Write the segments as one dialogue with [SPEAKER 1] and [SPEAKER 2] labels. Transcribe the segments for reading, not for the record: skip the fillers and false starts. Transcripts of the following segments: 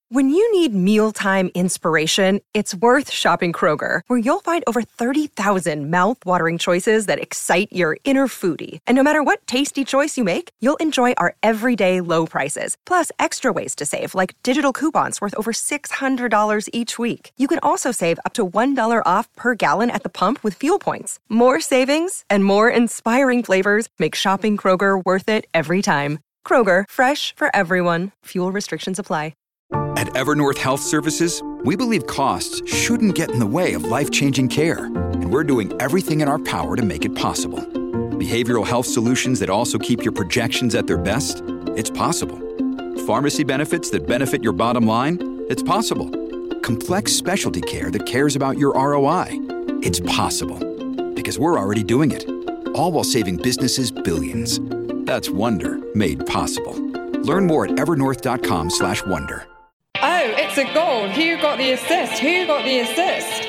[SPEAKER 1] When you need mealtime inspiration, it's worth shopping Kroger, where you'll find over 30,000 mouth-watering choices that excite your inner foodie. And no matter what tasty choice you make, you'll enjoy our everyday low prices, plus extra ways to save, like digital coupons worth over $600 each week. You can also save up to $1 off per gallon at the pump with fuel points. More savings and more inspiring flavors make shopping Kroger worth it every time. Kroger, fresh for everyone. Fuel restrictions apply.
[SPEAKER 2] At Evernorth Health Services, we believe costs shouldn't get in the way of life-changing care, and we're doing everything in our power to make it possible. Behavioral health solutions that also keep your projections at their best? It's possible. Pharmacy benefits that benefit your bottom line? It's possible. Complex specialty care that cares about your ROI? It's possible. Because we're already doing it. All while saving businesses billions. That's Wonder made possible. Learn more at evernorth.com/wonder.
[SPEAKER 3] Oh, it's a goal. Who got the assist? Who got the assist?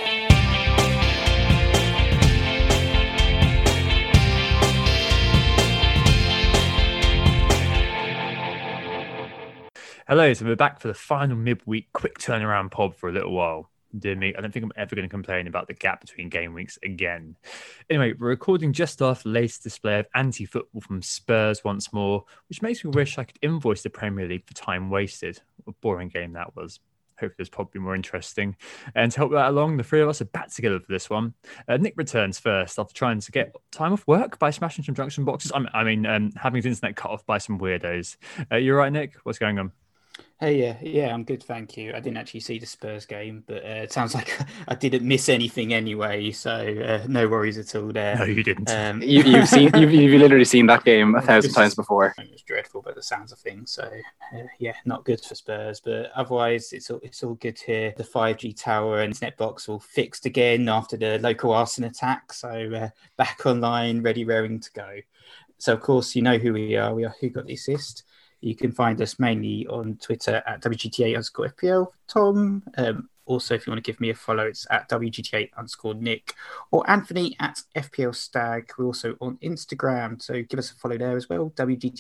[SPEAKER 4] Hello, so we're back for the final midweek quick turnaround pod for a little while. Dear me, I don't think I'm ever going to complain about the gap between game weeks again. Anyway, we're recording just after the latest display of anti-football from Spurs once more, which makes me wish I could invoice the Premier League for time wasted. What a boring game that was. Hopefully it's probably more interesting. And to help that along, the three of us are back together for this one. Nick returns first after trying to get time off work by smashing some junction boxes. Having his internet cut off by some weirdos. You all right, Nick? What's going on?
[SPEAKER 5] Hey, yeah, I'm good, thank you. I didn't actually see the Spurs game, but it sounds like I didn't miss anything anyway, so no worries at all there.
[SPEAKER 4] No, you didn't.
[SPEAKER 6] You've literally seen that game 1,000 times before.
[SPEAKER 5] It was dreadful, but the sounds of things. So yeah, not good for Spurs, but otherwise it's all good here. The 5G tower and internet box all fixed again after the local arson attack, so back online, ready, raring to go. So of course you know who we are. We are Who Got the Assist. You can find us mainly on Twitter at WGTA_FPL. Tom. Also, if you want to give me a follow, it's at WGTA_Nick or Anthony at FPL Stag. We're also on Instagram, so give us a follow there as well,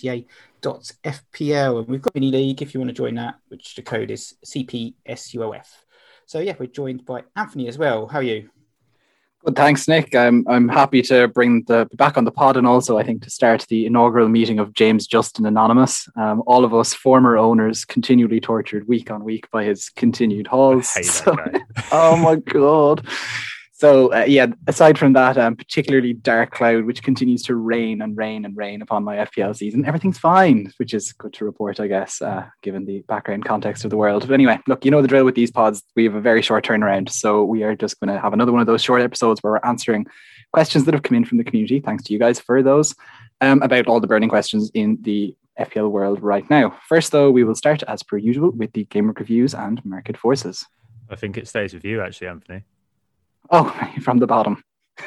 [SPEAKER 5] WGTA.FPL. And we've got Mini League if you want to join that, which the code is CPSUOF. So yeah, we're joined by Anthony as well. How are you?
[SPEAKER 6] Well, thanks, Nick. I'm happy to bring the back on the pod, and also I think to start the inaugural meeting of James Justin Anonymous. All of us former owners continually tortured week on week by his continued hauls.
[SPEAKER 4] I hate that guy.
[SPEAKER 6] Oh my god. So aside from that, particularly Dark Cloud, which continues to rain and rain and rain upon my FPL season, everything's fine, which is good to report, I guess, given the background context of the world. But anyway, look, you know the drill with these pods. We have a very short turnaround, so we are just going to have another one of those short episodes where we're answering questions that have come in from the community. Thanks to you guys for those, about all the burning questions in the FPL world right now. First, though, we will start as per usual with the game reviews and market forces.
[SPEAKER 4] I think it stays with you, actually, Anthony.
[SPEAKER 6] Oh, from the bottom.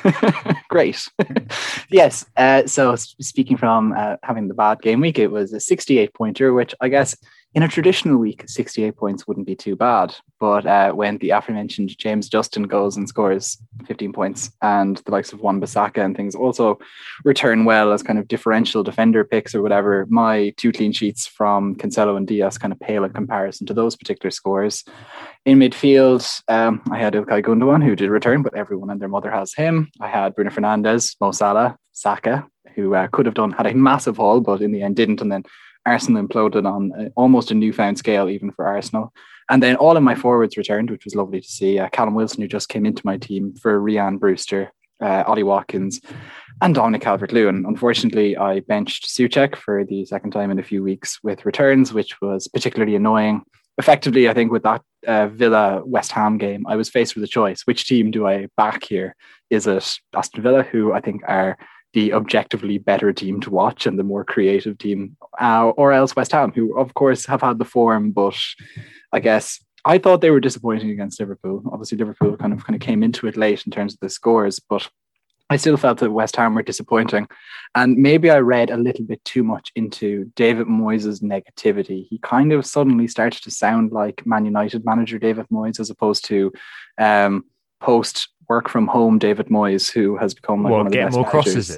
[SPEAKER 6] Great. Yes. So speaking from having the bad game week, it was a 68 pointer, which I guess in a traditional week, 68 points wouldn't be too bad. But when the aforementioned James Justin goes and scores 15 points and the likes of Wan-Bissaka and things also return well as kind of differential defender picks or whatever, my 2 clean sheets from Cancelo and Diaz kind of pale in comparison to those particular scores. In midfield, I had Ilkay Gundogan, who did return, but everyone and their mother has him. I had Bruno Fernandes, Mo Salah, Saka, who could have had a massive haul, but in the end didn't. And then Arsenal imploded on almost a newfound scale, even for Arsenal. And then all of my forwards returned, which was lovely to see. Callum Wilson, who just came into my team for Rhian Brewster, Ollie Watkins, and Dominic Calvert-Lewin. Unfortunately, I benched Souček for the second time in a few weeks with returns, which was particularly annoying. Effectively, I think with that Villa West Ham game, I was faced with a choice. Which team do I back here? Is it Aston Villa, who I think are the objectively better team to watch and the more creative team, or else West Ham, who of course have had the form, but I guess I thought they were disappointing against Liverpool. Obviously, Liverpool kind of came into it late in terms of the scores, but I still felt that West Ham were disappointing. And maybe I read a little bit too much into David Moyes' negativity. He kind of suddenly started to sound like Man United manager David Moyes, as opposed to post work from home David Moyes, who has become like one of the best
[SPEAKER 4] get more
[SPEAKER 6] managers.
[SPEAKER 4] crosses in.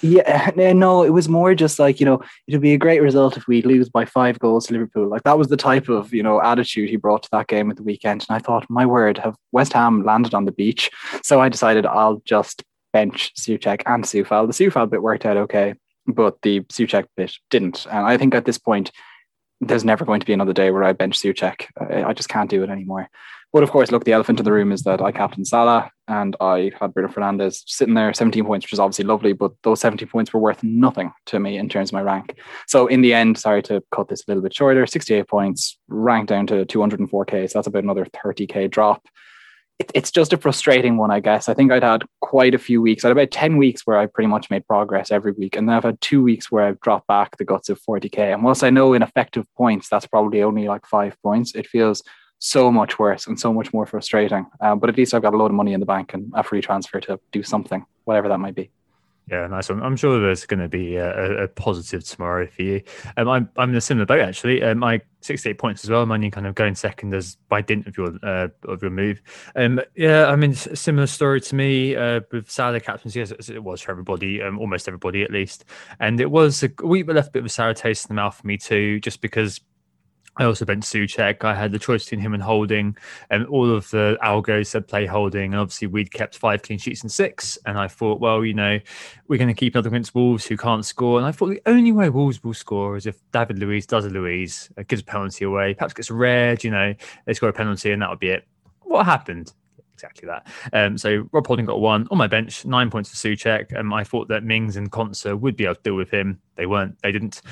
[SPEAKER 6] Yeah, no, it was more just like, it'd be a great result if we lose by 5 goals to Liverpool. Like that was the type of, attitude he brought to that game at the weekend. And I thought, my word, have West Ham landed on the beach? So I decided I'll just bench Souček and Soufal. The Soufal bit worked out okay, but the Souček bit didn't. And I think at this point, there's never going to be another day where I bench Souček. I just can't do it anymore. But of course, look, the elephant in the room is that I captained Salah and I had Bruno Fernandes sitting there, 17 points, which is obviously lovely, but those 17 points were worth nothing to me in terms of my rank. So in the end, sorry to cut this a little bit shorter, 68 points, ranked down to 204k. So that's about another 30k drop. It's just a frustrating one, I guess. I think I'd had quite a few weeks. I had about 10 weeks where I pretty much made progress every week. And then I've had 2 weeks where I've dropped back the guts of 40k. And whilst I know in effective points, that's probably only like 5 points, it feels so much worse and so much more frustrating. But at least I've got a load of money in the bank and a free transfer to do something, whatever that might be.
[SPEAKER 4] Yeah, nice one. I'm sure there's going to be a positive tomorrow for you. I'm in a similar boat actually. My 68 points as well. I'm only kind of going second as by dint of your move. Yeah, I mean similar story to me with Salah captaincy as it was for everybody, almost everybody at least. And it was a week that left a bit of a sour taste in the mouth for me too, just because I also benched Souček. I had the choice between him and Holding, and all of the algos said play Holding. And obviously, we'd kept 5 clean sheets in 6. And I thought, well, we're going to keep another against Wolves who can't score. And I thought the only way Wolves will score is if David Luiz does a Luiz, gives a penalty away, perhaps gets a red, they score a penalty, and that would be it. What happened? Exactly that. So Rob Holding got 1 on my bench, 9 points for Souček. I thought that Mings and Konsa would be able to deal with him. They weren't. They didn't.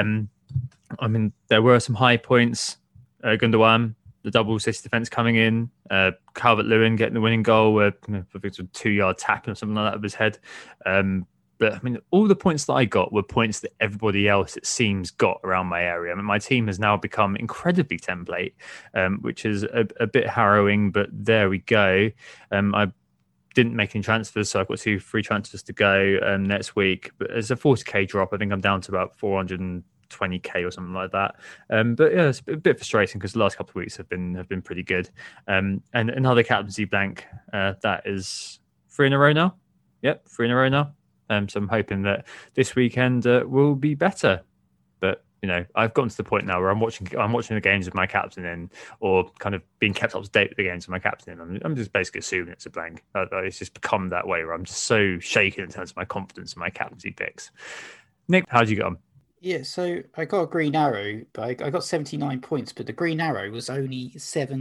[SPEAKER 4] I mean, there were some high points. Gundogan, the double City defence coming in. Calvert-Lewin getting the winning goal. I think it was a 2-yard tap or something like that of his head. But I mean, all the points that I got were points that everybody else, it seems, got around my area. I mean, my team has now become incredibly template, which is a bit harrowing, but there we go. I didn't make any transfers, so I've got 2 free transfers to go next week. But as a 40k drop, I think I'm down to about 420k or something like that. But yeah, it's a bit frustrating because the last couple of weeks have been pretty good. And another captaincy blank. That is 3 in a row now. Yep, 3 in a row now. So I'm hoping that this weekend will be better. But I've gotten to the point now where I'm watching the games with my captain in, or kind of being kept up to date with the games with my captain in. I'm just basically assuming it's a blank. It's just become that way where I'm just so shaken in terms of my confidence in my captaincy picks. Nick, how did you get on?
[SPEAKER 5] Yeah, so I got a green arrow, but I got 79 points, but the green arrow was only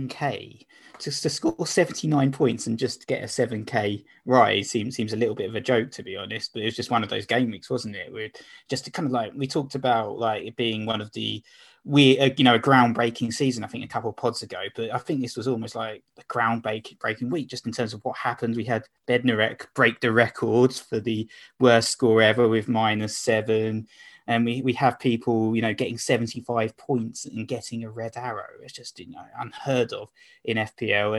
[SPEAKER 5] 7k. Just to score 79 points and just get a 7k rise seems a little bit of a joke, to be honest, but it was just one of those game weeks, wasn't it? We're just kind of like, we talked about like it being one of the a groundbreaking season, I think a couple of pods ago, but I think this was almost like a groundbreaking week just in terms of what happened. We had Bednarek break the records for the worst score ever with -7. And we have people, getting 75 points and getting a red arrow. It's just, unheard of in FPL.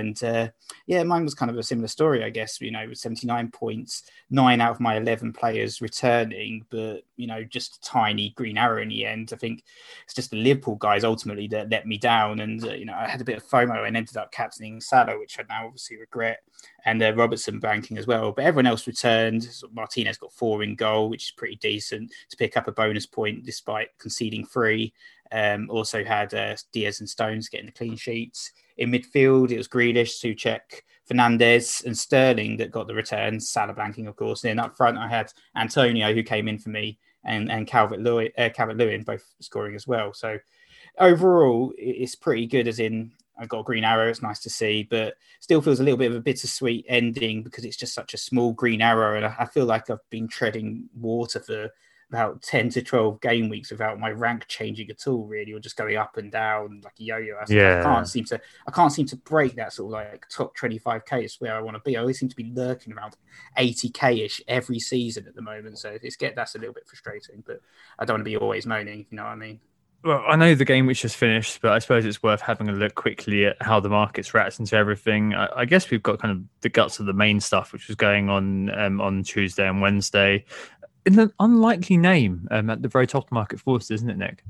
[SPEAKER 5] And mine was kind of a similar story, I guess, with 79 points, 9 out of my 11 players returning, but, just a tiny green arrow in the end. I think it's just the Liverpool guys ultimately that let me down. And, I had a bit of FOMO and ended up captaining Salah, which I now obviously regret, and Robertson banking as well. But everyone else returned. Martinez got 4 in goal, which is pretty decent to pick up a bonus point despite conceding 3. Also had Diaz and Stones getting the clean sheets. In midfield, it was Grealish, Souček, Fernandes and Sterling that got the returns. Salah blanking, of course. And then up front, I had Antonio, who came in for me, and Calvert-Lewin both scoring as well. So overall, it's pretty good, as in I got a green arrow. It's nice to see, but still feels a little bit of a bittersweet ending because it's just such a small green arrow. And I feel like I've been treading water for about 10 to 12 game weeks without my rank changing at all, really, or just going up and down like a yo-yo. I can't seem to break that sort of like top 25k is where I want to be. I always seem to be lurking around 80k-ish every season at the moment. So that's a little bit frustrating, but I don't want to be always moaning, if you know what I mean.
[SPEAKER 4] Well, I know the game which just finished, but I suppose it's worth having a look quickly at how the market's reacting to everything. I guess we've got kind of the guts of the main stuff, which was going on Tuesday and Wednesday. In an unlikely name at the very top of the market force, isn't it, Nick?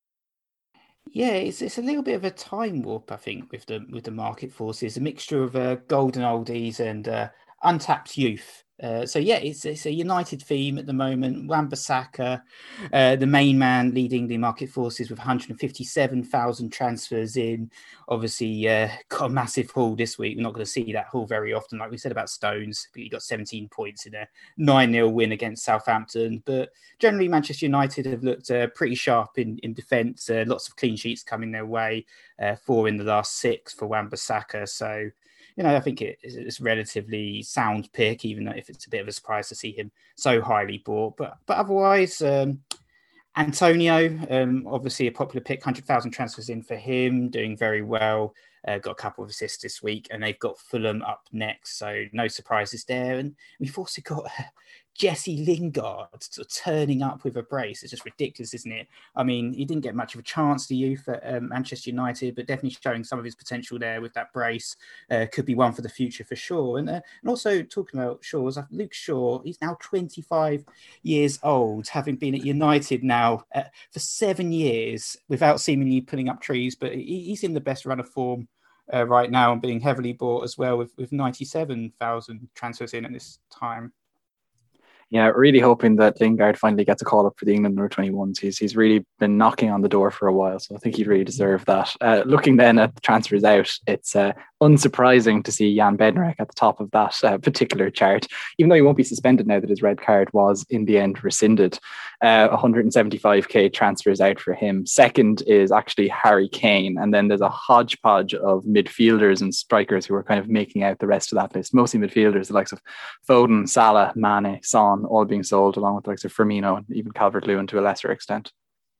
[SPEAKER 5] Yeah, it's a little bit of a time warp, I think, with the market forces. A mixture of golden oldies and untapped youth So yeah, it's a United theme at the moment. Wan-Bissaka, the main man leading the market forces with 157,000 transfers in. Obviously, got a massive haul this week. We're not going to see that haul very often, like we said about Stones. But he got 17 points in a 9-0 win against Southampton. But generally, Manchester United have looked pretty sharp in defence. Lots of clean sheets coming their way. 4 in the last 6 for Wan-Bissaka. So, I think it's a relatively sound pick, even if it's a bit of a surprise to see him so highly bought. But otherwise, Antonio, obviously a popular pick, 100,000 transfers in for him, doing very well. Got a couple of assists this week, and they've got Fulham up next, so no surprises there. And we've also got Jesse Lingard sort of turning up with a brace. It's just ridiculous, isn't it? I mean, he didn't get much of a chance, the youth at Manchester United, but definitely showing some of his potential there with that brace. Could be one for the future for sure. And also talking about Shaw's, Luke Shaw, he's now 25 years old, having been at United now for 7 years without seemingly putting up trees, but he's in the best run of form right now and being heavily bought as well with 97,000 transfers in at this time.
[SPEAKER 6] Yeah, really hoping that Lingard finally gets a call up for the England under-21s. He's really been knocking on the door for a while, so I think he'd really deserve that. Looking then at the transfers out, it's unsurprising to see Jan Bednarek at the top of that particular chart, even though he won't be suspended now that his red card was in the end rescinded. 175k transfers out for him. Second is actually Harry Kane, and then there's a hodgepodge of midfielders and strikers who are kind of making out the rest of that list, mostly midfielders, the likes of Foden, Salah, Mane, Son, all being sold, along with the likes of Firmino and even Calvert-Lewin to a lesser extent.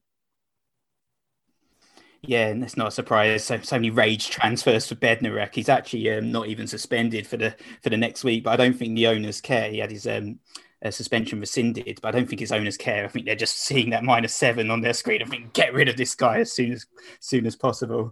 [SPEAKER 5] Yeah, and it's not a surprise. So many rage transfers for Bednarek. He's actually not even suspended for the next week, but I don't think the owners care. He had his suspension rescinded, but I don't think his owners care. I think they're just seeing that -7 on their screen and think, get rid of this guy as soon as possible.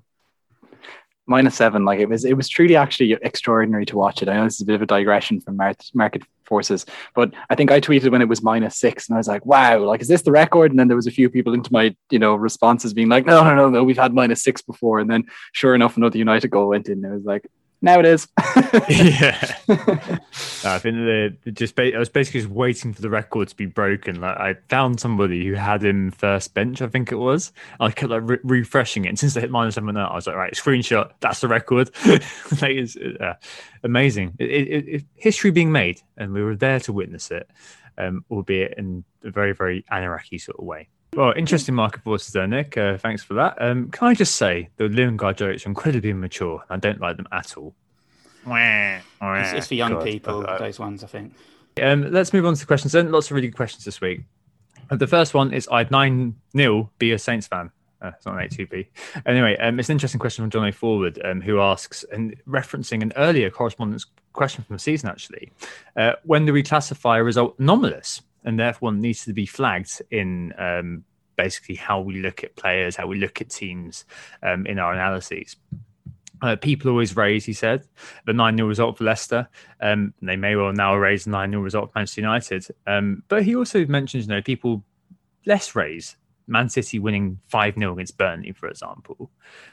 [SPEAKER 6] -7, like it was truly actually extraordinary to watch it. I know this is a bit of a digression from market forces, but I think I tweeted when it was -6 and I was like, wow, like, is this the record? And then there was a few people into my, responses being like, no, we've had -6 before. And then sure enough, another United goal went in. And I was like, now it is.
[SPEAKER 4] Yeah. I think I was basically just waiting for the record to be broken. Like, I found somebody who had him first bench, I think it was. I kept refreshing it, and since they hit -7, I was like, right, screenshot, that's the record. Like, it's amazing. History being made, and we were there to witness it, albeit in a very, very Anaraki sort of way. Well, interesting market forces there, Nick. Thanks for that. Can I just say the Lingard jokes are incredibly immature. I don't like them at all.
[SPEAKER 5] It's for young people, those ones, I think.
[SPEAKER 4] Let's move on to questions then. Lots of really good questions this week. The first one is, I'd 9-0 be a Saints fan. It's not an 8-2B. Anyway, it's an interesting question from John A. Forward, who asks, and referencing an earlier correspondence question from the season, actually, when do we classify a result anomalous? And therefore needs to be flagged in basically how we look at players, how we look at teams in our analyses. People always raise, he said, the 9-0 result for Leicester. They may well now raise the 9-0 result for Manchester United. But he also mentions, people less raise Man City winning 5-0 against Burnley, for example.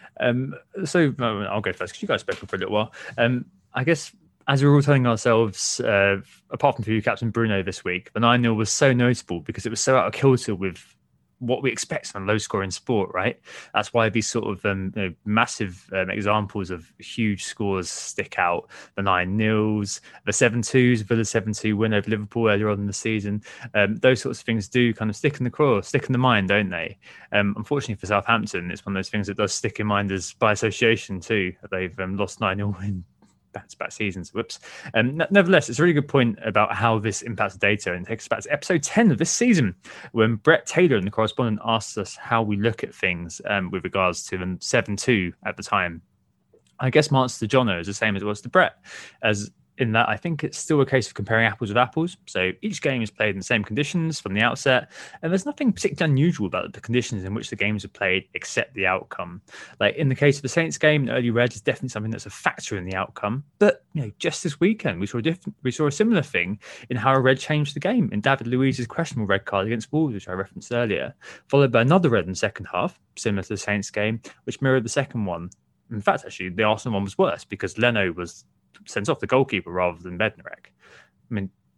[SPEAKER 4] So I'll go first because you guys spoke for a little while. I guess, as we were all telling ourselves, apart from for you, Captain Bruno, this week, the 9-0 was so notable because it was so out of kilter with what we expect from a low-scoring sport, right? That's why these sort of massive examples of huge scores stick out. The 9-0s, the 7-2s, Villa 7-2 win over Liverpool earlier on in the season. Those sorts of things do kind of stick in the craw, stick in the mind, don't they? Unfortunately for Southampton, it's one of those things that does stick in mind as by association too. They've lost 9-0 in back-to-back seasons. Whoops. Nevertheless, it's a really good point about how this impacts data, and takes us back to episode 10 of this season, when Brett Taylor and the correspondent asked us how we look at things with regards to them 7-2 at the time. I guess my answer to Jono is the same as it was to Brett, as in that I think it's still a case of comparing apples with apples. So each game is played in the same conditions from the outset, and there's nothing particularly unusual about the conditions in which the games are played except the outcome. Like in the case of the Saints game, early red is definitely something that's a factor in the outcome. But just this weekend we saw a similar thing in how a red changed the game in David Luiz's questionable red card against Wolves, which I referenced earlier, followed by another red in the second half, similar to the Saints game, which mirrored the second one. In fact, actually, the Arsenal one was worse because Leno was sent off, the goalkeeper, rather than Bednarek. I mean,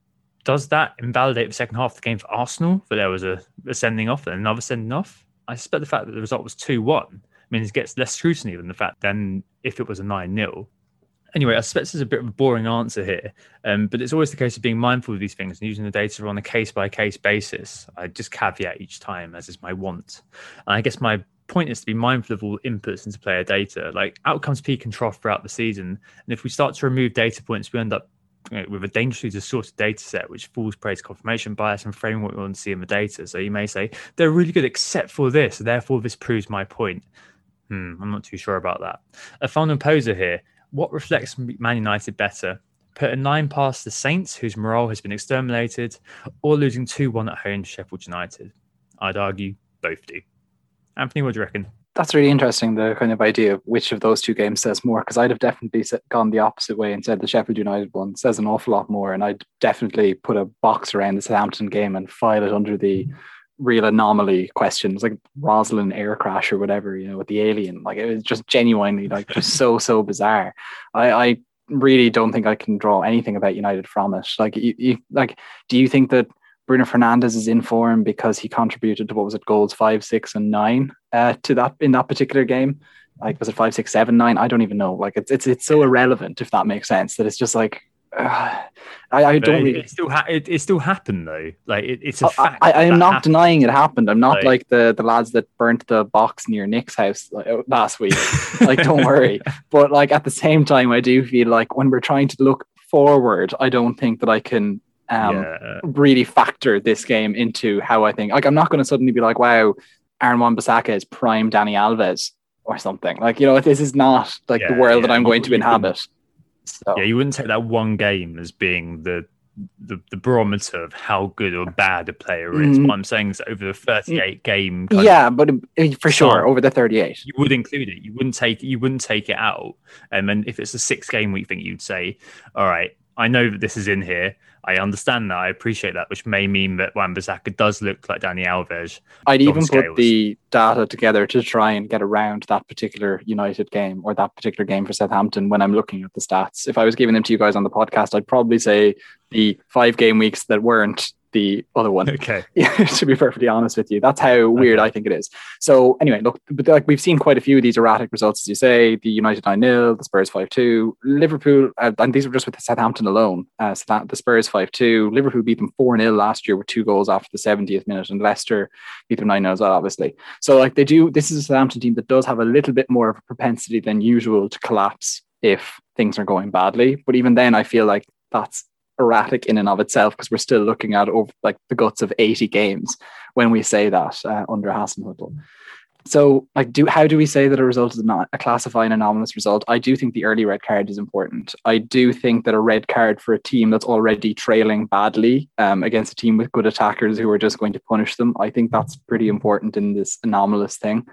[SPEAKER 4] does that invalidate the second half of the game for Arsenal? That there was a sending off and another sending off? I suspect the fact that the result was 2-1 means it gets less scrutiny than the fact than if it was a 9-0. Anyway, I suspect there's a bit of a boring answer here, but it's always the case of being mindful of these things and using the data on a case-by-case basis. I just caveat each time, as is my want. And I guess my point is to be mindful of all inputs into player data. Like, outcomes peak and trough throughout the season, and if we start to remove data points, we end up with a dangerously distorted data set, which falls prey to confirmation bias and framing what we want to see in the data. So you may say, they're really good except for this, therefore this proves my point. I'm not too sure about that. A final poser here. What reflects Man United better? Put a 9 past the Saints, whose morale has been exterminated, or losing 2-1 at home to Sheffield United? I'd argue both do. Anthony, what do you reckon?
[SPEAKER 6] That's really interesting, the kind of idea of which of those two games says more, because I'd have definitely gone the opposite way and said the Sheffield United one says an awful lot more, and I'd definitely put a box around the Southampton game and file it under the real anomaly questions, like Rosalind air crash or whatever, with the alien. Like, it was just genuinely just so bizarre. I really don't think I can draw anything about United from it. Like, do you think that Bruno Fernandes is in form because he contributed to, what was it, goals 5, 6, and 9 to that in that particular game? Like, was it 5, 6, 7, 9? I don't even know. Like, it's so irrelevant, if that makes sense, that it's just like I don't really.
[SPEAKER 4] It still happened though. Like, it's a fact.
[SPEAKER 6] I am not denying it happened. I'm not like the lads that burnt the box near Nick's house last week. Like, don't worry. But like, at the same time, I do feel like when we're trying to look forward, I don't think that I can really factor this game into how I think. Like, I'm not going to suddenly be like, wow, Aaron Wan-Bissaka is prime Dani Alves or something. Like, this is not like the world that I'm going to inhabit. So.
[SPEAKER 4] Yeah, you wouldn't take that one game as being the barometer of how good or bad a player is. What I'm saying is, over the 38 game,
[SPEAKER 6] but for sure over the 38,
[SPEAKER 4] you would include it. You wouldn't take it out. And then if it's a 6-game week thing, you'd say, all right, I know that this is in here. I understand that. I appreciate that, which may mean that Wan-Bissaka does look like Dani Alves.
[SPEAKER 6] I'd even put the data together to try and get around that particular United game or that particular game for Southampton when I'm looking at the stats. If I was giving them to you guys on the podcast, I'd probably say the 5 game weeks that weren't the other one.
[SPEAKER 4] Okay.
[SPEAKER 6] Yeah, to be perfectly honest with you, that's how weird I think it is. So anyway, look, but like, we've seen quite a few of these erratic results, as you say. The United 9-0, the Spurs 5-2, Liverpool, and these were just with Southampton alone. The Spurs 5-2, Liverpool beat them 4-0 last year with 2 goals after the 70th minute, and Leicester beat them 9-0 as well, obviously. So like, this is a Southampton team that does have a little bit more of a propensity than usual to collapse if things are going badly. But even then, I feel like that's erratic in and of itself, because we're still looking at over like the guts of 80 games when we say that under Hasenhüttl. So like, how do we say that a result is not a classifying anomalous result? I do think the early red card is important. I do think that a red card for a team that's already trailing badly against a team with good attackers who are just going to punish them, I think that's pretty important in this anomalous thing.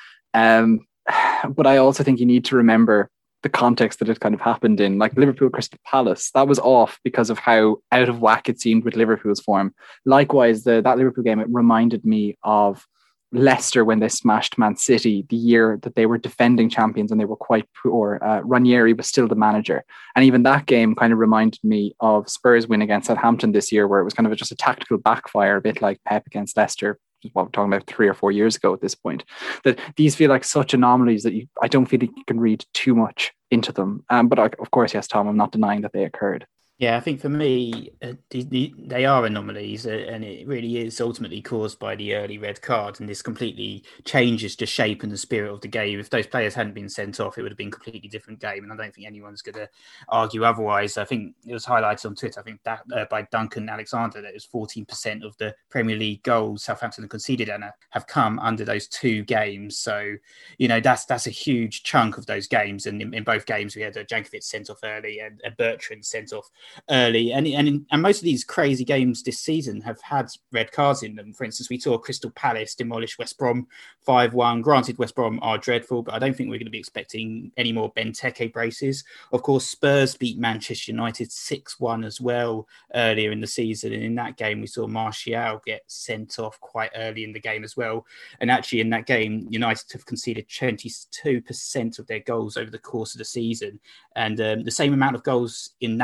[SPEAKER 6] But I also think you need to remember the context that it kind of happened in. Like Liverpool Crystal Palace, that was off because of how out of whack it seemed with Liverpool's form. Likewise, that Liverpool game, it reminded me of Leicester when they smashed Man City the year that they were defending champions and they were quite poor. Ranieri was still the manager, and even that game kind of reminded me of Spurs' win against Southampton this year, where it was kind of just a tactical backfire, a bit like Pep against Leicester, what we're talking about 3 or 4 years ago at this point. That these feel like such anomalies that I don't feel you can read too much into them. But of course, yes, Tom, I'm not denying that they occurred.
[SPEAKER 5] Yeah, I think for me, they are anomalies, and it really is ultimately caused by the early red card. And this completely changes the shape and the spirit of the game. If those players hadn't been sent off, it would have been a completely different game. And I don't think anyone's going to argue otherwise. I think it was highlighted on Twitter, I think that by Duncan Alexander, that it was 14% of the Premier League goals Southampton conceded and have come under those 2 games. So, that's a huge chunk of those games. And in both games, we had Jankovic sent off early and Bertrand sent off early, and most of these crazy games this season have had red cards in them. For instance, we saw Crystal Palace demolish West Brom 5-1. Granted, West Brom are dreadful, but I don't think we're going to be expecting any more Benteke braces. Of course, Spurs beat Manchester United 6-1 as well earlier in the season, and in that game we saw Martial get sent off quite early in the game as well. And actually in that game, United have conceded 22% of their goals over the course of the season, and the same amount of goals in that game they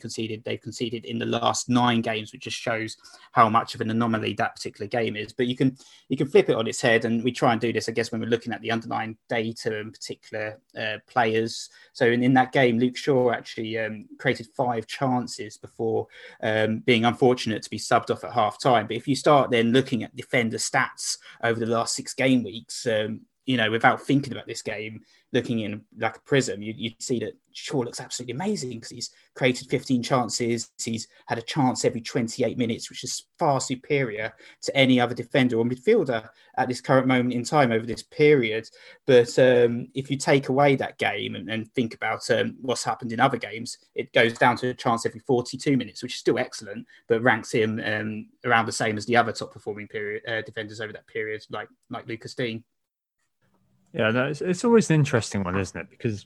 [SPEAKER 5] conceded. They've conceded in the last 9 games, which just shows how much of an anomaly that particular game is. But you can flip it on its head, and we try and do this, I guess, when we're looking at the underlying data and particular players. So in that game, Luke Shaw actually created 5 chances before being unfortunate to be subbed off at half time. But if you start then looking at defender stats over the last 6 game weeks, without thinking about this game, looking in like a prism, you'd see that Shaw looks absolutely amazing because he's created 15 chances. He's had a chance every 28 minutes, which is far superior to any other defender or midfielder at this current moment in time over this period. But if you take away that game and think about what's happened in other games, it goes down to a chance every 42 minutes, which is still excellent, but ranks him around the same as the other top performing defenders over that period, like Lucas Dean.
[SPEAKER 4] Yeah, no, it's always an interesting one, isn't it? Because,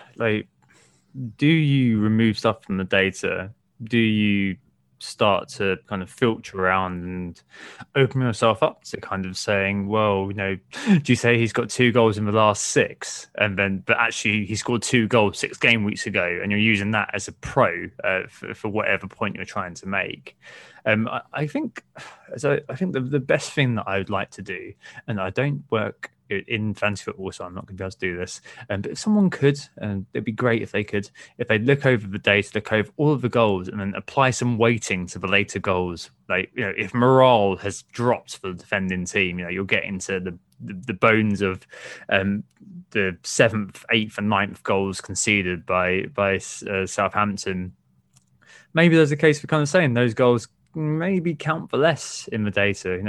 [SPEAKER 4] do you remove stuff from the data? Do you start to kind of filter around and open yourself up to kind of saying, well, do you say he's got 2 goals in the last 6, but actually he scored 2 goals 6 game weeks ago, and you're using that as a pro for whatever point you're trying to make? I think the best thing that I would like to do, and I don't work in fantasy football, so I'm not going to be able to do this. But if someone could, and it'd be great if they could, if they look over the data, look over all of the goals, and then apply some weighting to the later goals. If morale has dropped for the defending team, you'll get into the bones of the 7th, 8th, and 9th goals conceded by Southampton. Maybe there's a case for kind of saying those goals maybe count for less in the data. They're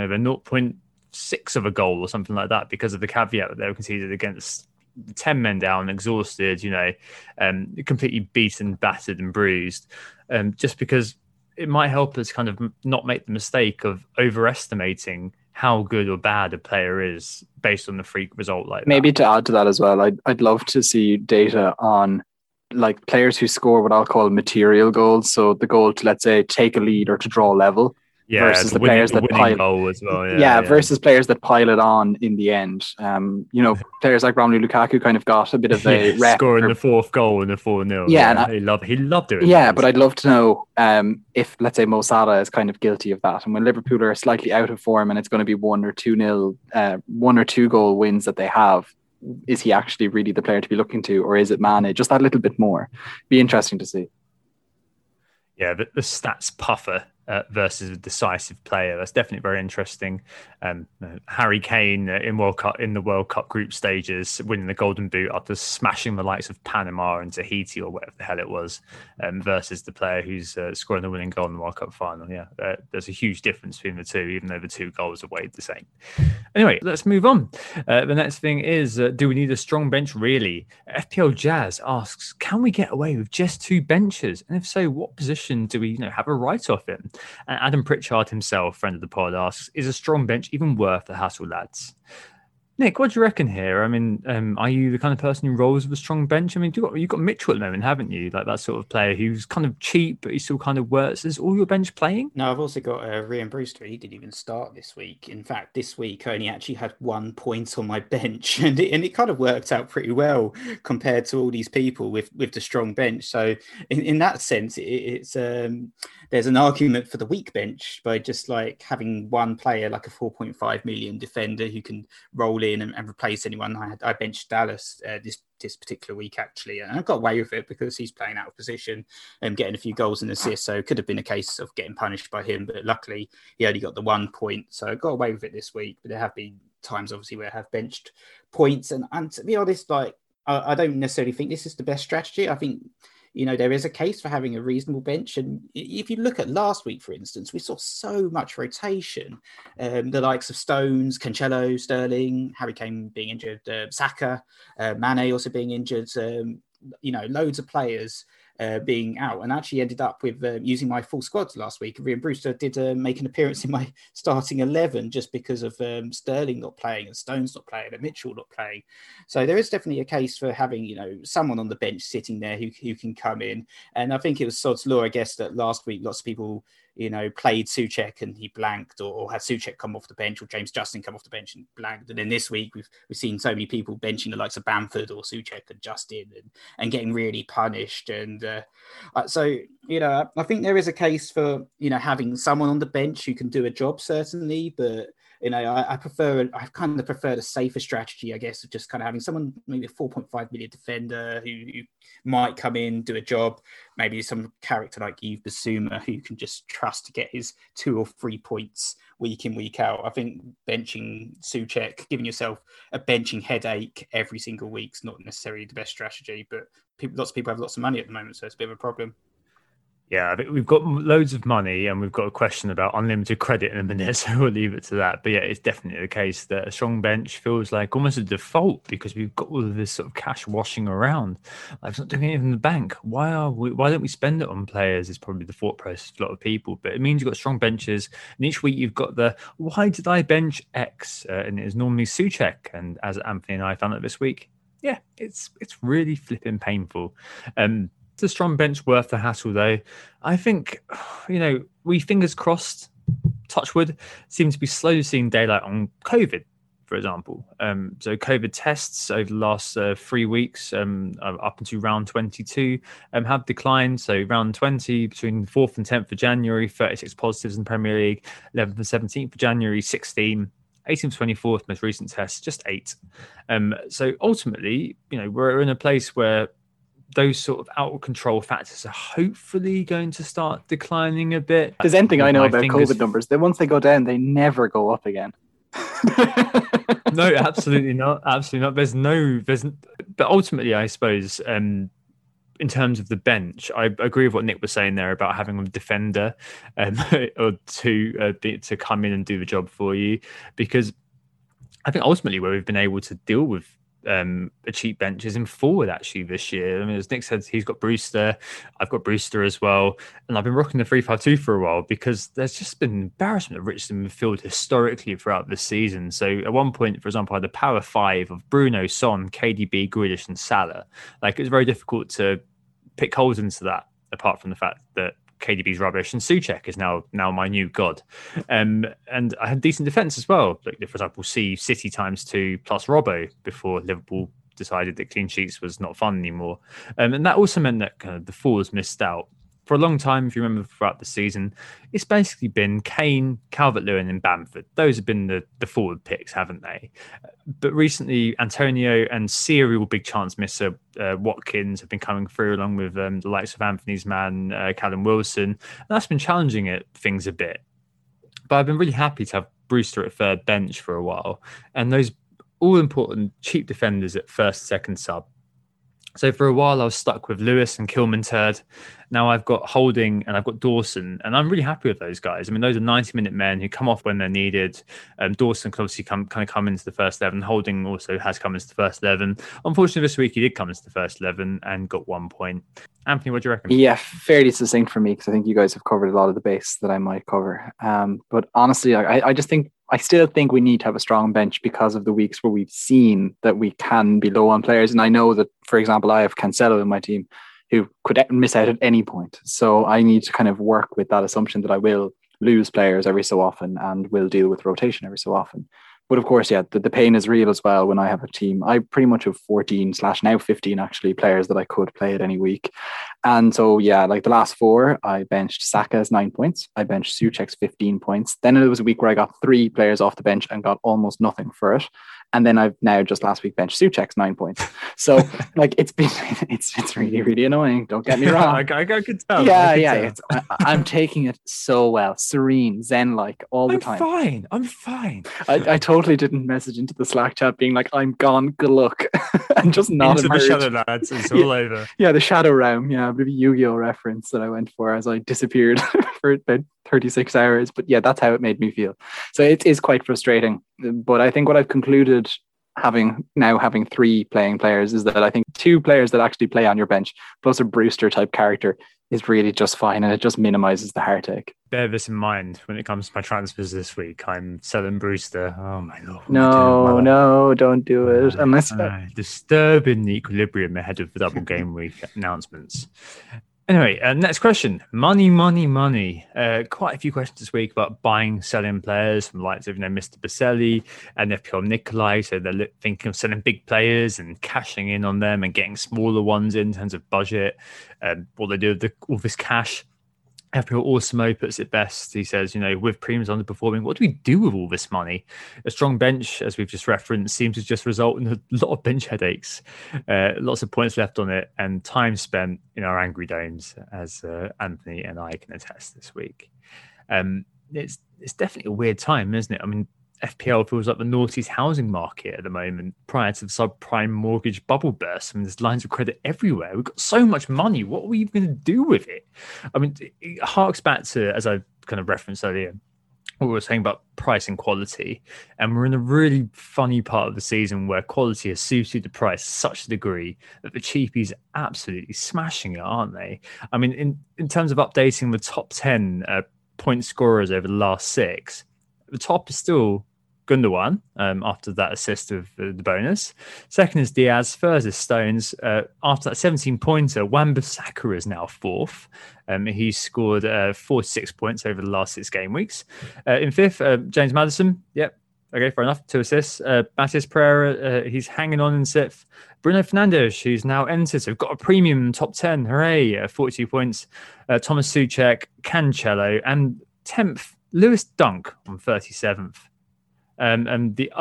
[SPEAKER 4] 0.6 of a goal or something like that because of the caveat that they were conceded against 10 men down, exhausted, completely beaten, battered and bruised, just because it might help us kind of not make the mistake of overestimating how good or bad a player is based on the freak result like that.
[SPEAKER 6] Maybe to add to that as well, I'd love to see data on players who score what I'll call material goals. So the goal to, let's say, take a lead or to draw level, versus the players that pile
[SPEAKER 4] goal as well.
[SPEAKER 6] Versus players that pile it on in the end. Players like Romelu Lukaku kind of got a bit of a rep
[SPEAKER 4] scoring the 4th goal in the 4-0. He loved doing it.
[SPEAKER 6] Yeah, but I'd love to know if, let's say, Mo Salah is kind of guilty of that, and when Liverpool are slightly out of form and it's going to be 1 or 2-0, 1 or 2 goal wins that they have, is he actually really the player to be looking to, or is it Mane? Just that little bit more. Be interesting to see.
[SPEAKER 4] Yeah, the stats puffer versus a decisive player. That's definitely very interesting. Harry Kane in the World Cup group stages, winning the Golden Boot after smashing the likes of Panama and Tahiti or whatever the hell it was, versus the player who's scoring the winning goal in the World Cup final. Yeah, there's a huge difference between the two, even though the 2 goals are weighed the same. Anyway, let's move on. The next thing is, do we need a strong bench really? FPL Jazz asks, can we get away with just 2 benches? And if so, what position do we have a write-off in? And Adam Pritchard himself, friend of the pod, asks, is a strong bench even worth the hassle, lads? Nick, what do you reckon here? I mean, are you the kind of person who rolls with a strong bench? I mean, you've got Mitchell at the moment, haven't you? Like that sort of player who's kind of cheap, but he still kind of works. Is all your bench playing?
[SPEAKER 5] No, I've also got Ryan Brewster. He didn't even start this week. In fact, this week I only actually had 1 point on my bench, and it kind of worked out pretty well compared to all these people with the strong bench. So in that sense, it's there's an argument for the weak bench by just having one player, like a 4.5 million defender who can roll in and replace anyone. I benched Dallas this particular week, actually, and I got away with it because he's playing out of position and getting a few goals and assists, so it could have been a case of getting punished by him, but luckily he only got the 1 point, so I got away with it this week. But there have been times, obviously, where I have benched points, and to be honest, I don't necessarily think this is the best strategy. I think there is a case for having a reasonable bench. And if you look at last week, for instance, we saw so much rotation. The likes of Stones, Cancelo, Sterling, Harry Kane being injured, Saka, Mane also being injured, loads of players being out, and actually ended up with using my full squad last week. Ryan Brewster did make an appearance in my starting 11 just because of Sterling not playing and Stones not playing and Mitchell not playing. So there is definitely a case for having someone on the bench sitting there who can come in. And I think it was Sod's law, I guess, that last week lots of people played Souček and he blanked, or had Souček come off the bench, or James Justin come off the bench and blanked. And then this week we've seen so many people benching the likes of Bamford or Souček and Justin and getting really punished. And So, I think there is a case for, having someone on the bench who can do a job, certainly. But, I kind of prefer the safer strategy, I guess, of just kind of having someone, maybe a 4.5 million defender who might come in, do a job, maybe some character like Yves Bissouma who can just trust to get his 2 or 3 points week in, week out. I think benching Souček, giving yourself a benching headache every single week is not necessarily the best strategy, but lots of people have lots of money at the moment, so it's a bit of a problem.
[SPEAKER 4] Yeah, we've got loads of money and we've got a question about unlimited credit in a minute, so we'll leave it to that. But yeah, it's definitely the case that a strong bench feels like almost a default because we've got all of this sort of cash washing around. Like, it's not doing anything in the bank. Why don't we spend it on players is probably the thought process for a lot of people. But it means you've got strong benches. And each week you've got why did I bench X? And it is normally Souček. And as Anthony and I found out this week, yeah, it's really flipping painful. The strong bench worth the hassle, though? I think, we fingers crossed, touch wood, seem to be slowly seeing daylight on COVID, for example. So COVID tests over the last 3 weeks up until round 22 have declined. So round 20, between the 4th and 10th of January, 36 positives in the Premier League, 11th and 17th of January, 16. 18th, 24th, most recent tests, just 8. So ultimately, we're in a place where those sort of out of control factors are hopefully going to start declining a bit.
[SPEAKER 6] There's anything I know about COVID numbers, that once they go down, they never go up again.
[SPEAKER 4] No, absolutely not. Absolutely not. But ultimately, I suppose, in terms of the bench, I agree with what Nick was saying there about having a defender or to come in and do the job for you, because I think ultimately where we've been able to deal with a cheap bench is in forward actually this year. I mean, as Nick said, he's got Brewster, I've got Brewster as well, and I've been rocking the 3-5-2 for a while because there's just been embarrassment of richness in midfield historically throughout the season. So at one point, for example, I had the power 5 of Bruno, Son, KDB, Grealish and Salah. Like, it was very difficult to pick holes into that, apart from the fact that KDB's rubbish and Souček is now my new god. And I had decent defence as well. Like, for example, City ×2 plus Robbo before Liverpool decided that clean sheets was not fun anymore. And that also meant that kind of the forwards missed out. For a long time, if you remember throughout the season, it's basically been Kane, Calvert-Lewin and Bamford. Those have been the forward picks, haven't they? But recently, Antonio and serial big chance misser Watkins have been coming through, along with the likes of Anthony's man, Callum Wilson. And that's been challenging things a bit. But I've been really happy to have Brewster at third bench for a while. And those all-important cheap defenders at first, second sub. So for a while, I was stuck with Lewis and Kilman third. Now I've got Holding and I've got Dawson, and I'm really happy with those guys. I mean, those are 90-minute men who come off when they're needed. Dawson can obviously come into the first 11. Holding also has come into the first 11. Unfortunately, this week he did come into the first 11 and got 1 point. Anthony, what do you reckon?
[SPEAKER 6] Yeah, fairly succinct for me because I think you guys have covered a lot of the base that I might cover. But honestly, I still think we need to have a strong bench because of the weeks where we've seen that we can be low on players. And I know that, for example, I have Cancelo in my team who could miss out at any point. So I need to kind of work with that assumption that I will lose players every so often and will deal with rotation every so often. But of course, yeah, the pain is real as well when I have a team. I pretty much have 14/now 15 actually players that I could play at any week. And so, yeah, like the last 4, I benched Saka's 9 points. I benched Souček's 15 points. Then there was a week where I got 3 players off the bench and got almost nothing for it. And then I've now just last week benched Souček's 9 points. So like it's really, really annoying. Don't get me wrong.
[SPEAKER 4] I could tell.
[SPEAKER 6] Yeah. I'm taking it so well. Serene, zen-like all the time.
[SPEAKER 4] I'm fine.
[SPEAKER 6] I totally didn't message into the Slack chat being like, I'm gone, good luck. And just not
[SPEAKER 4] into
[SPEAKER 6] emerged.
[SPEAKER 4] The shadow lads, it's all over.
[SPEAKER 6] Yeah, the shadow realm. Yeah, a bit of a Yu-Gi-Oh reference that I went for as I disappeared for about 36 hours. But yeah, that's how it made me feel. So it is quite frustrating. But I think what I've concluded having 3 playing players is that I think 2 players that actually play on your bench plus a Brewster type character is really just fine, and it just minimizes the heartache.
[SPEAKER 4] Bear this in mind when it comes to my transfers this week. I'm selling Brewster. Oh my lord!
[SPEAKER 6] No, don't do it unless
[SPEAKER 4] disturbing the equilibrium ahead of the double game week announcements. Anyway, next question. Money. Quite a few questions this week about buying, selling players from the likes of, Mr. Baselli and FPL Nikolai. So they're thinking of selling big players and cashing in on them and getting smaller ones in terms of budget. What they do with all this cash. FPL Awesome puts it best. He says, with premiums underperforming, what do we do with all this money? A strong bench, as we've just referenced, seems to just result in a lot of bench headaches, lots of points left on it, and time spent in our angry domes, as Anthony and I can attest this week. It's definitely a weird time, isn't it? I mean, FPL feels like the naughty's housing market at the moment prior to the subprime mortgage bubble burst. I mean, there's lines of credit everywhere. We've got so much money. What are we even going to do with it? I mean, it harks back to, as I kind of referenced earlier, what we were saying about price and quality. And we're in a really funny part of the season where quality has suited the price to such a degree that the cheapies are absolutely smashing it, aren't they? I mean, in terms of updating the top 10 point scorers over the last 6, the top is still Gundogan after that assist of the bonus. Second is Diaz. Third is Stones. After that 17-pointer, Wan-Bissaka is now fourth. He's scored 46 points over the last 6 game weeks. In fifth, James Maddison. Yep. Okay, fair enough. 2 assists. Matheus Pereira, he's hanging on in 6th. Bruno Fernandes, who's now entered. So we've got a premium top 10. Hooray. 42 points. Thomas Souček, Cancelo. And 10th, Lewis Dunk on 37th. And the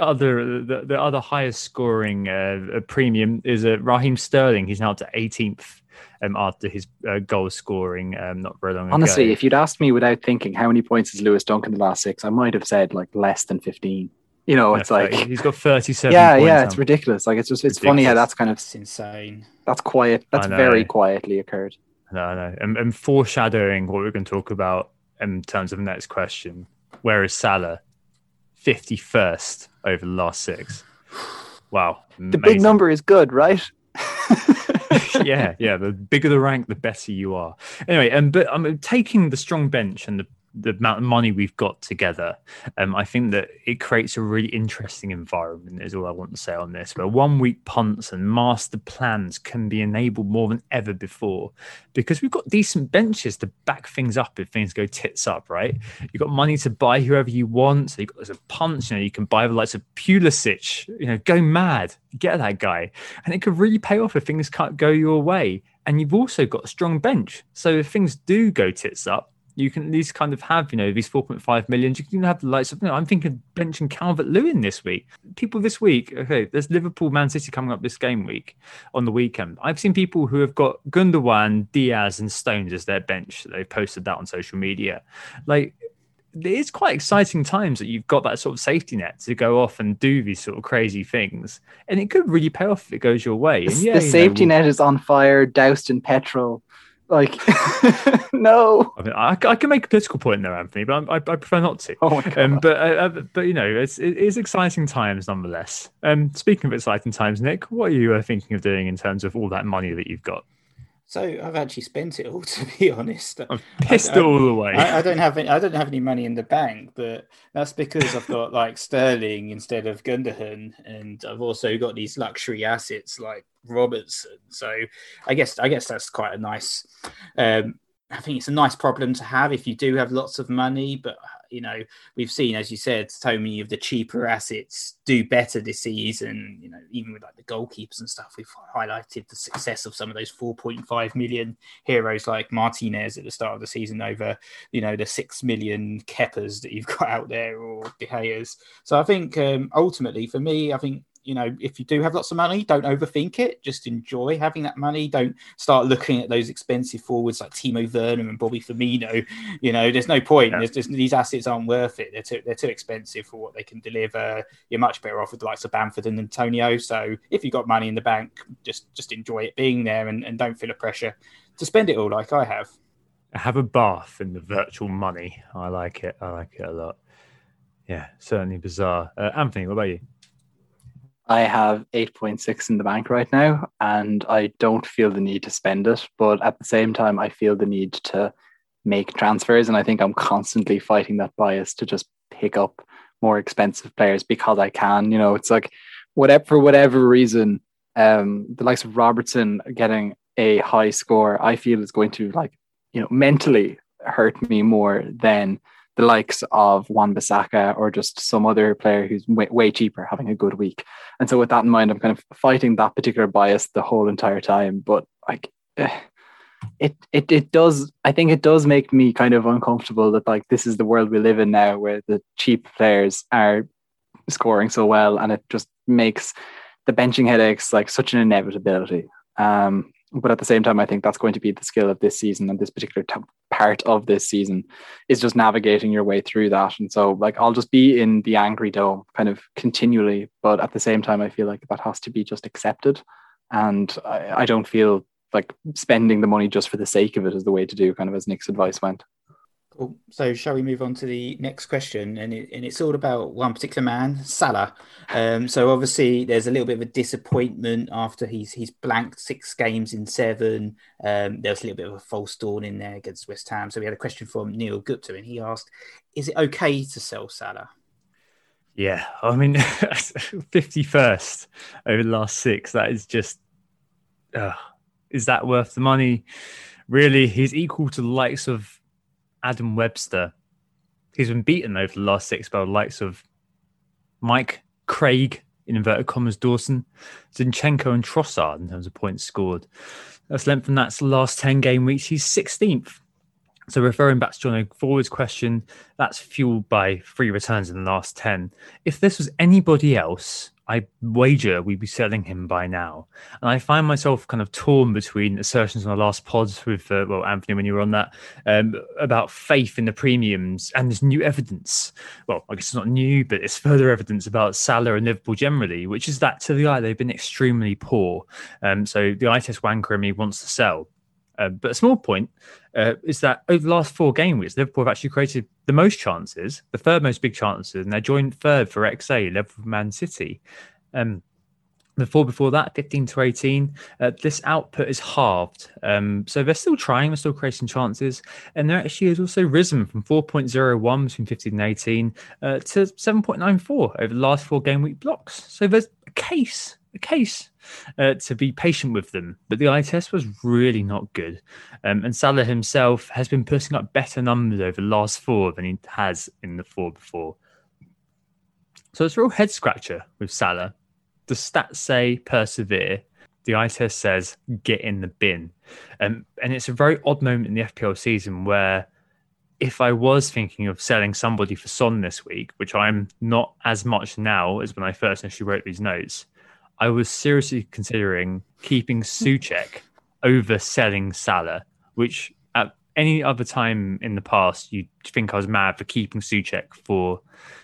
[SPEAKER 4] other highest scoring premium is Raheem Sterling. He's now up to 18th after his goal scoring not very long ago.
[SPEAKER 6] Honestly, if you'd asked me without thinking how many points has Lewis Dunk in the last 6, I might have said like less than 15. It's like
[SPEAKER 4] he's got 37
[SPEAKER 6] points.
[SPEAKER 4] Yeah,
[SPEAKER 6] it's ridiculous. Like it's funny how that's kind of
[SPEAKER 5] insane.
[SPEAKER 6] That's quiet. That's very quietly occurred.
[SPEAKER 4] I know. And foreshadowing what we're going to talk about in terms of the next question, where is Salah? 51st over the last 6. Wow. Amazing.
[SPEAKER 6] The big number is good, right?
[SPEAKER 4] yeah. The bigger the rank, the better you are. Anyway, but I'm taking the strong bench and the amount of money we've got together. I think that it creates a really interesting environment is all I want to say on this, where 1 week punts and master plans can be enabled more than ever before because we've got decent benches to back things up if things go tits up, right? You've got money to buy whoever you want. So you've got a punch, you can buy the likes of Pulisic, go mad, get that guy. And it could really pay off if things can't go your way. And you've also got a strong bench. So if things do go tits up, you can at least kind of have, these 4.5 million. You can have the likes of, I'm thinking benching Calvert-Lewin this week. People this week, okay, there's Liverpool, Man City coming up this game week on the weekend. I've seen people who have got Gundogan, Diaz and Stones as their bench. They've posted that on social media. Like, it's quite exciting times that you've got that sort of safety net to go off and do these sort of crazy things. And it could really pay off if it goes your way. And
[SPEAKER 6] the safety net is on fire, doused in petrol. Like, no.
[SPEAKER 4] I mean, I can make a political point there, Anthony, but I prefer not to.
[SPEAKER 6] Oh my God.
[SPEAKER 4] But it is exciting times nonetheless. Speaking of exciting times, Nick, what are you thinking of doing in terms of all that money that you've got?
[SPEAKER 5] So I've actually spent it all, to be honest.
[SPEAKER 4] I've pissed it all away.
[SPEAKER 5] I don't have any money in the bank, but that's because I've got like Sterling instead of Gundogan, and I've also got these luxury assets like Robertson. So I guess that's quite a nice. I think it's a nice problem to have if you do have lots of money, but we've seen, as you said, so many of the cheaper assets do better this season. Even with like the goalkeepers and stuff, we've highlighted the success of some of those 4.5 million heroes like Martinez at the start of the season over, the 6 million Keppers that you've got out there or De Gea's. So I think ultimately for me, I think, if you do have lots of money, don't overthink it. Just enjoy having that money. Don't start looking at those expensive forwards like Timo Werner and Bobby Firmino. There's no point.
[SPEAKER 4] Yeah.
[SPEAKER 5] These assets aren't worth it. They're too expensive for what they can deliver. You're much better off with the likes of Bamford and Antonio. So if you've got money in the bank, just enjoy it being there and don't feel a pressure to spend it all like I have.
[SPEAKER 4] Have a bath in the virtual money. I like it. I like it a lot. Yeah, certainly bizarre. Anthony, what about you?
[SPEAKER 6] I have 8.6 in the bank right now, and I don't feel the need to spend it. But at the same time, I feel the need to make transfers. And I think I'm constantly fighting that bias to just pick up more expensive players because I can. It's like, for whatever reason, the likes of Robertson getting a high score, I feel is going to mentally hurt me more than the likes of Wan-Bissaka or just some other player who's way cheaper having a good week. And so with that in mind, I'm kind of fighting that particular bias the whole entire time. But it does, I think it does make me kind of uncomfortable that this is the world we live in now, where the cheap players are scoring so well, and it just makes the benching headaches such an inevitability. But at the same time, I think that's going to be the skill of this season, and this particular part of this season is just navigating your way through that. And so I'll just be in the angry dome kind of continually, but at the same time, I feel like that has to be just accepted. And I don't feel like spending the money just for the sake of it is the way to do, kind of as Nick's advice went.
[SPEAKER 5] Cool. So shall we move on to the next question? And it's all about one particular man, Salah. So obviously there's a little bit of a disappointment after he's blanked 6 games in 7. There was a little bit of a false dawn in there against West Ham. So we had a question from Neil Gupta, and he asked, is it okay to sell Salah?
[SPEAKER 4] Yeah, I mean, 51st over the last 6. That is just, is that worth the money? Really, he's equal to the likes of Adam Webster. He's been beaten over the last 6 by the likes of Mike, Craig, in inverted commas, Dawson, Zinchenko and Trossard in terms of points scored. That's length from that's the last 10 game weeks. He's 16th. So referring back to John Forward's question, that's fueled by 3 returns in the last 10. If this was anybody else, I wager we'd be selling him by now. And I find myself kind of torn between assertions on the last pods with, Anthony, when you were on that, about faith in the premiums and there's new evidence. Well, I guess it's not new, but it's further evidence about Salah and Liverpool generally, which is that to the eye, they've been extremely poor. So the eye test wanker in me wants to sell. But a small point is that over the last 4 game weeks, Liverpool have actually created the most chances, the third most big chances, and they're joined third for XA, level with Man City. The 4 before that, 15-18, this output is halved. So they're still trying, they're still creating chances. And their XG has also risen from 4.01 between 15 and 18 to 7.94 over the last 4 game week blocks. So there's a case to be patient with them. But the eye test was really not good. And Salah himself has been putting up better numbers over the last 4 than he has in the 4 before. So it's a real head scratcher with Salah. The stats say persevere. The eye test says get in the bin. And it's a very odd moment in the FPL season where if I was thinking of selling somebody for Son this week, which I'm not as much now as when I first initially wrote these notes, I was seriously considering keeping Souček over selling Salah, which at any other time in the past, you'd think I was mad for keeping Souček for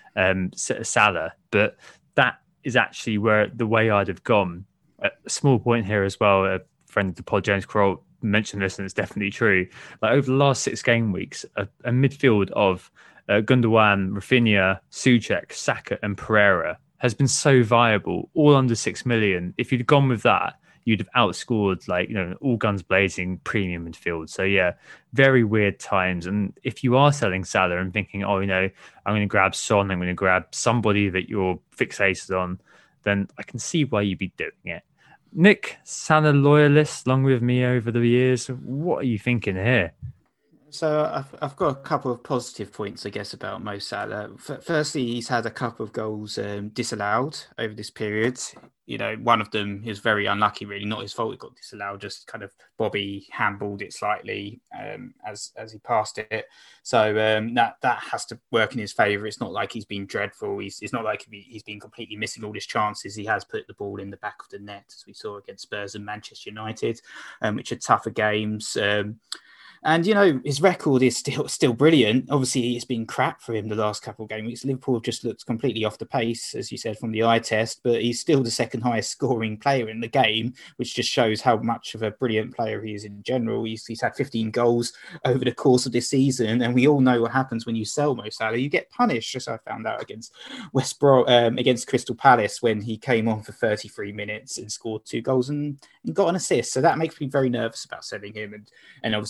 [SPEAKER 4] Salah. But that is actually where the way I'd have gone. A small point here as well, a friend of the pod, James Kroll, mentioned this, and it's definitely true. Like over the last 6 game weeks, a midfield of Gundogan, Rafinha, Souček, Saka and Pereira has been so viable, all under 6 million. If you'd gone with that, you'd have outscored all guns blazing premium midfield. So yeah, very weird times. And if you are selling Salah and thinking, I'm going to grab Son, I'm going to grab somebody that you're fixated on, then I can see why you'd be doing it. Nick, Salah loyalist, along with me over the years, what are you thinking here?
[SPEAKER 5] So I've got a couple of positive points, I guess, about Mo Salah. Firstly, he's had a couple of goals disallowed over this period. One of them is very unlucky, really. Not his fault it got disallowed, just kind of Bobby handballed it slightly as he passed it. So that has to work in his favour. It's not like he's been dreadful. It's not like he's been completely missing all his chances. He has put the ball in the back of the net, as we saw against Spurs and Manchester United, which are tougher games. And, his record is still brilliant. Obviously, it's been crap for him the last couple of game weeks. Liverpool have just looked completely off the pace, as you said, from the eye test. But he's still the second highest scoring player in the game, which just shows how much of a brilliant player he is in general. He's had 15 goals over the course of this season. And we all know what happens when you sell Mo Salah. You get punished, as I found out against against Crystal Palace, when he came on for 33 minutes and scored 2 goals and got an assist. So that makes me very nervous about selling him. And obviously, he's got the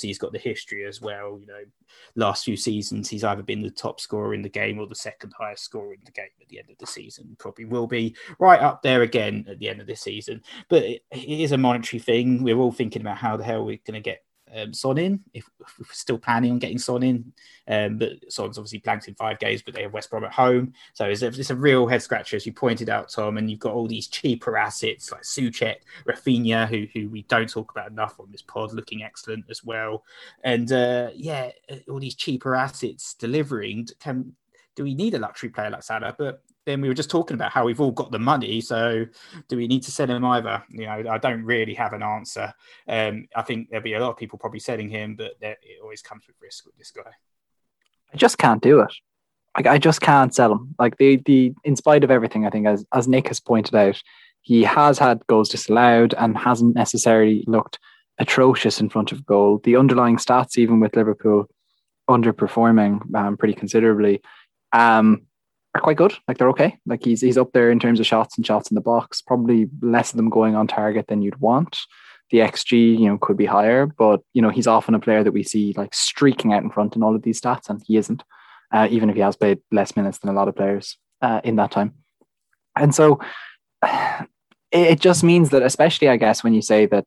[SPEAKER 5] history as well. Last few seasons, he's either been the top scorer in the game or the second highest scorer in the game at the end of the season. Probably will be right up there again at the end of the season. But it is a monetary thing. We're all thinking about how the hell we're going to get Son in, if we're still planning on getting Son in. But Son's obviously blanked in 5 games, but they have West Brom at home. So it's a real head scratcher, as you pointed out, Tom. And you've got all these cheaper assets like Souček, Rafinha, who we don't talk about enough on this pod, looking excellent as well. And all these cheaper assets delivering. Do we need a luxury player like Salah? But then we were just talking about how we've all got the money. So do we need to sell him either? I don't really have an answer. I think there'll be a lot of people probably selling him, but it always comes with risk with this guy.
[SPEAKER 6] I just can't do it. I just can't sell him. Like the in spite of everything, I think as Nick has pointed out, he has had goals disallowed and hasn't necessarily looked atrocious in front of goal. The underlying stats, even with Liverpool underperforming pretty considerably, are quite good. Like they're okay. Like he's up there in terms of shots and shots in the box. Probably less of them going on target than you'd want. The XG, could be higher, but he's often a player that we see like streaking out in front in all of these stats, and he isn't. Even if he has played less minutes than a lot of players in that time. And so it just means that, especially I guess when you say that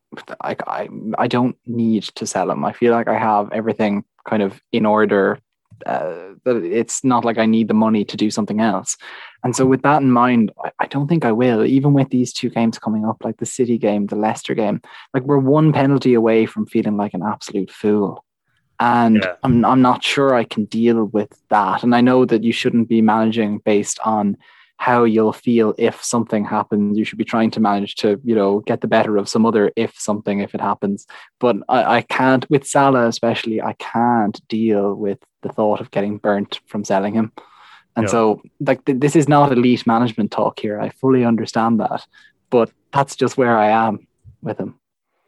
[SPEAKER 6] I don't need to sell him, I feel like I have everything kind of in order. That it's not like I need the money to do something else. And so with that in mind, I don't think I will, even with these 2 games coming up, like the City game, the Leicester game. Like we're 1 penalty away from feeling like an absolute fool. And I'm not sure I can deal with that. And I know that you shouldn't be managing based on how you'll feel if something happens. You should be trying to manage to, get the better of some other if it happens. But I can't, with Salah especially, I can't deal with the thought of getting burnt from selling him. And so like this is not elite management talk here. I fully understand that. But that's just where I am with him.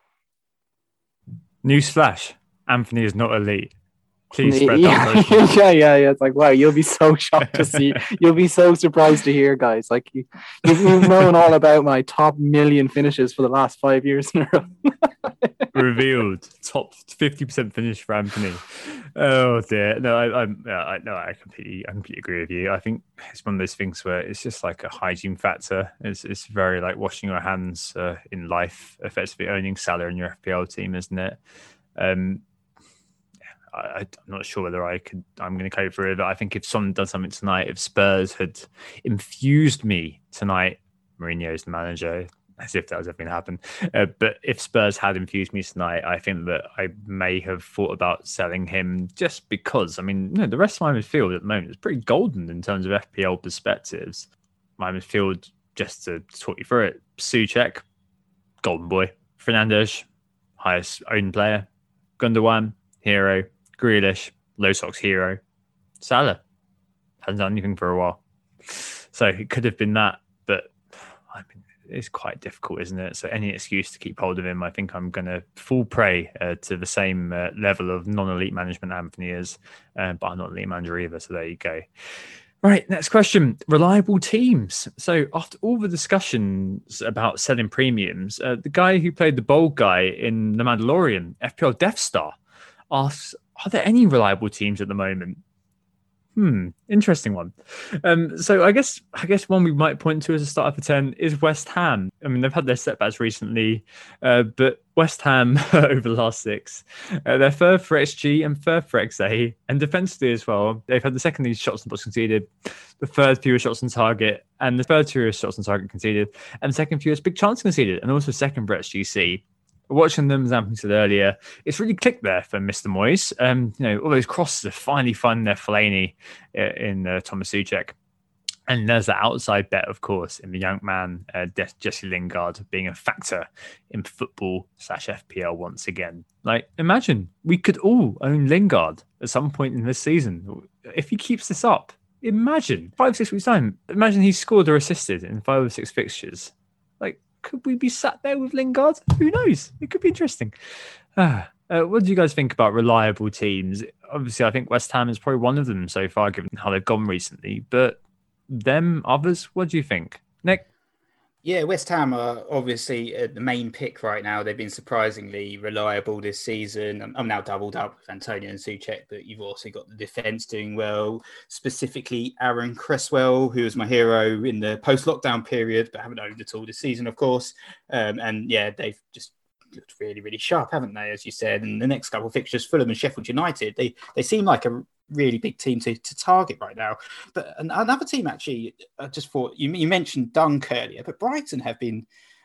[SPEAKER 4] Newsflash, Anthony is not elite. Please spread
[SPEAKER 6] that. Yeah. It's like, wow, you'll be so shocked to see. You'll be so surprised to hear, guys. Like you've known all about my top million finishes for the last 5 years in a row.
[SPEAKER 4] Revealed top 50% finish for Anthony. Oh dear. No, I completely agree with you. I think it's one of those things where it's just like a hygiene factor. It's very like washing your hands in life, effectively owning Salah in your FPL team, isn't it? I'm not sure whether I'm going to go for it, but I think if someone does something tonight, if Spurs had infused me tonight, Mourinho's the manager, as if that was ever going to happen. But if Spurs had infused me tonight, I think that I may have thought about selling him just because, the rest of my midfield at the moment is pretty golden in terms of FPL perspectives. My midfield, just to talk you through it, Souček, golden boy. Fernandes, highest owned player. Gundogan, hero. Grealish, low socks hero. Salah hasn't done anything for a while. So it could have been that, but it's quite difficult, isn't it? So any excuse to keep hold of him, I think I'm going to fall prey to the same level of non-elite management Anthony is, but I'm not an elite manager either, so there you go. Right, next question. Reliable teams. So after all the discussions about selling premiums, the guy who played the bold guy in The Mandalorian, FPL Death Star, asks, are there any reliable teams at the moment? Interesting one. So I guess one we might point to as a starter for 10 is West Ham. They've had their setbacks recently, but West Ham over the last 6, they're third for XG and third for XA, and defensively as well. They've had the second least shots on box conceded, the third fewest shots on target, and the third fewest shots on target conceded, and the second fewest big chance conceded, and also second for XGC. Watching them, as Anthony said earlier, it's really clicked there for Mr. Moyes. All those crosses have finally found their Fellaini in Thomas Souček. And there's the outside bet, of course, in the young man, Jesse Lingard, being a factor in football/FPL once again. Like, imagine we could all own Lingard at some point in this season. If he keeps this up, imagine 5-6 weeks' time, imagine he scored or assisted in 5 or 6 fixtures. Like, could we be sat there with Lingard? Who knows? It could be interesting. What do you guys think about reliable teams? Obviously, I think West Ham is probably one of them so far, given how they've gone recently. But them, others, what do you think? Nick?
[SPEAKER 5] Yeah, West Ham are obviously the main pick right now. They've been surprisingly reliable this season. I'm now doubled up with Antonio and Souček, but you've also got the defence doing well, specifically Aaron Cresswell, who was my hero in the post-lockdown period, but haven't owned at all this season, of course. And yeah, they've just looked really, really sharp, haven't they, as you said? And the next couple of fixtures, Fulham and Sheffield United, they seem like a really big team to target right now. But another team, actually, I just thought, you mentioned Dunk earlier, but Brighton have been,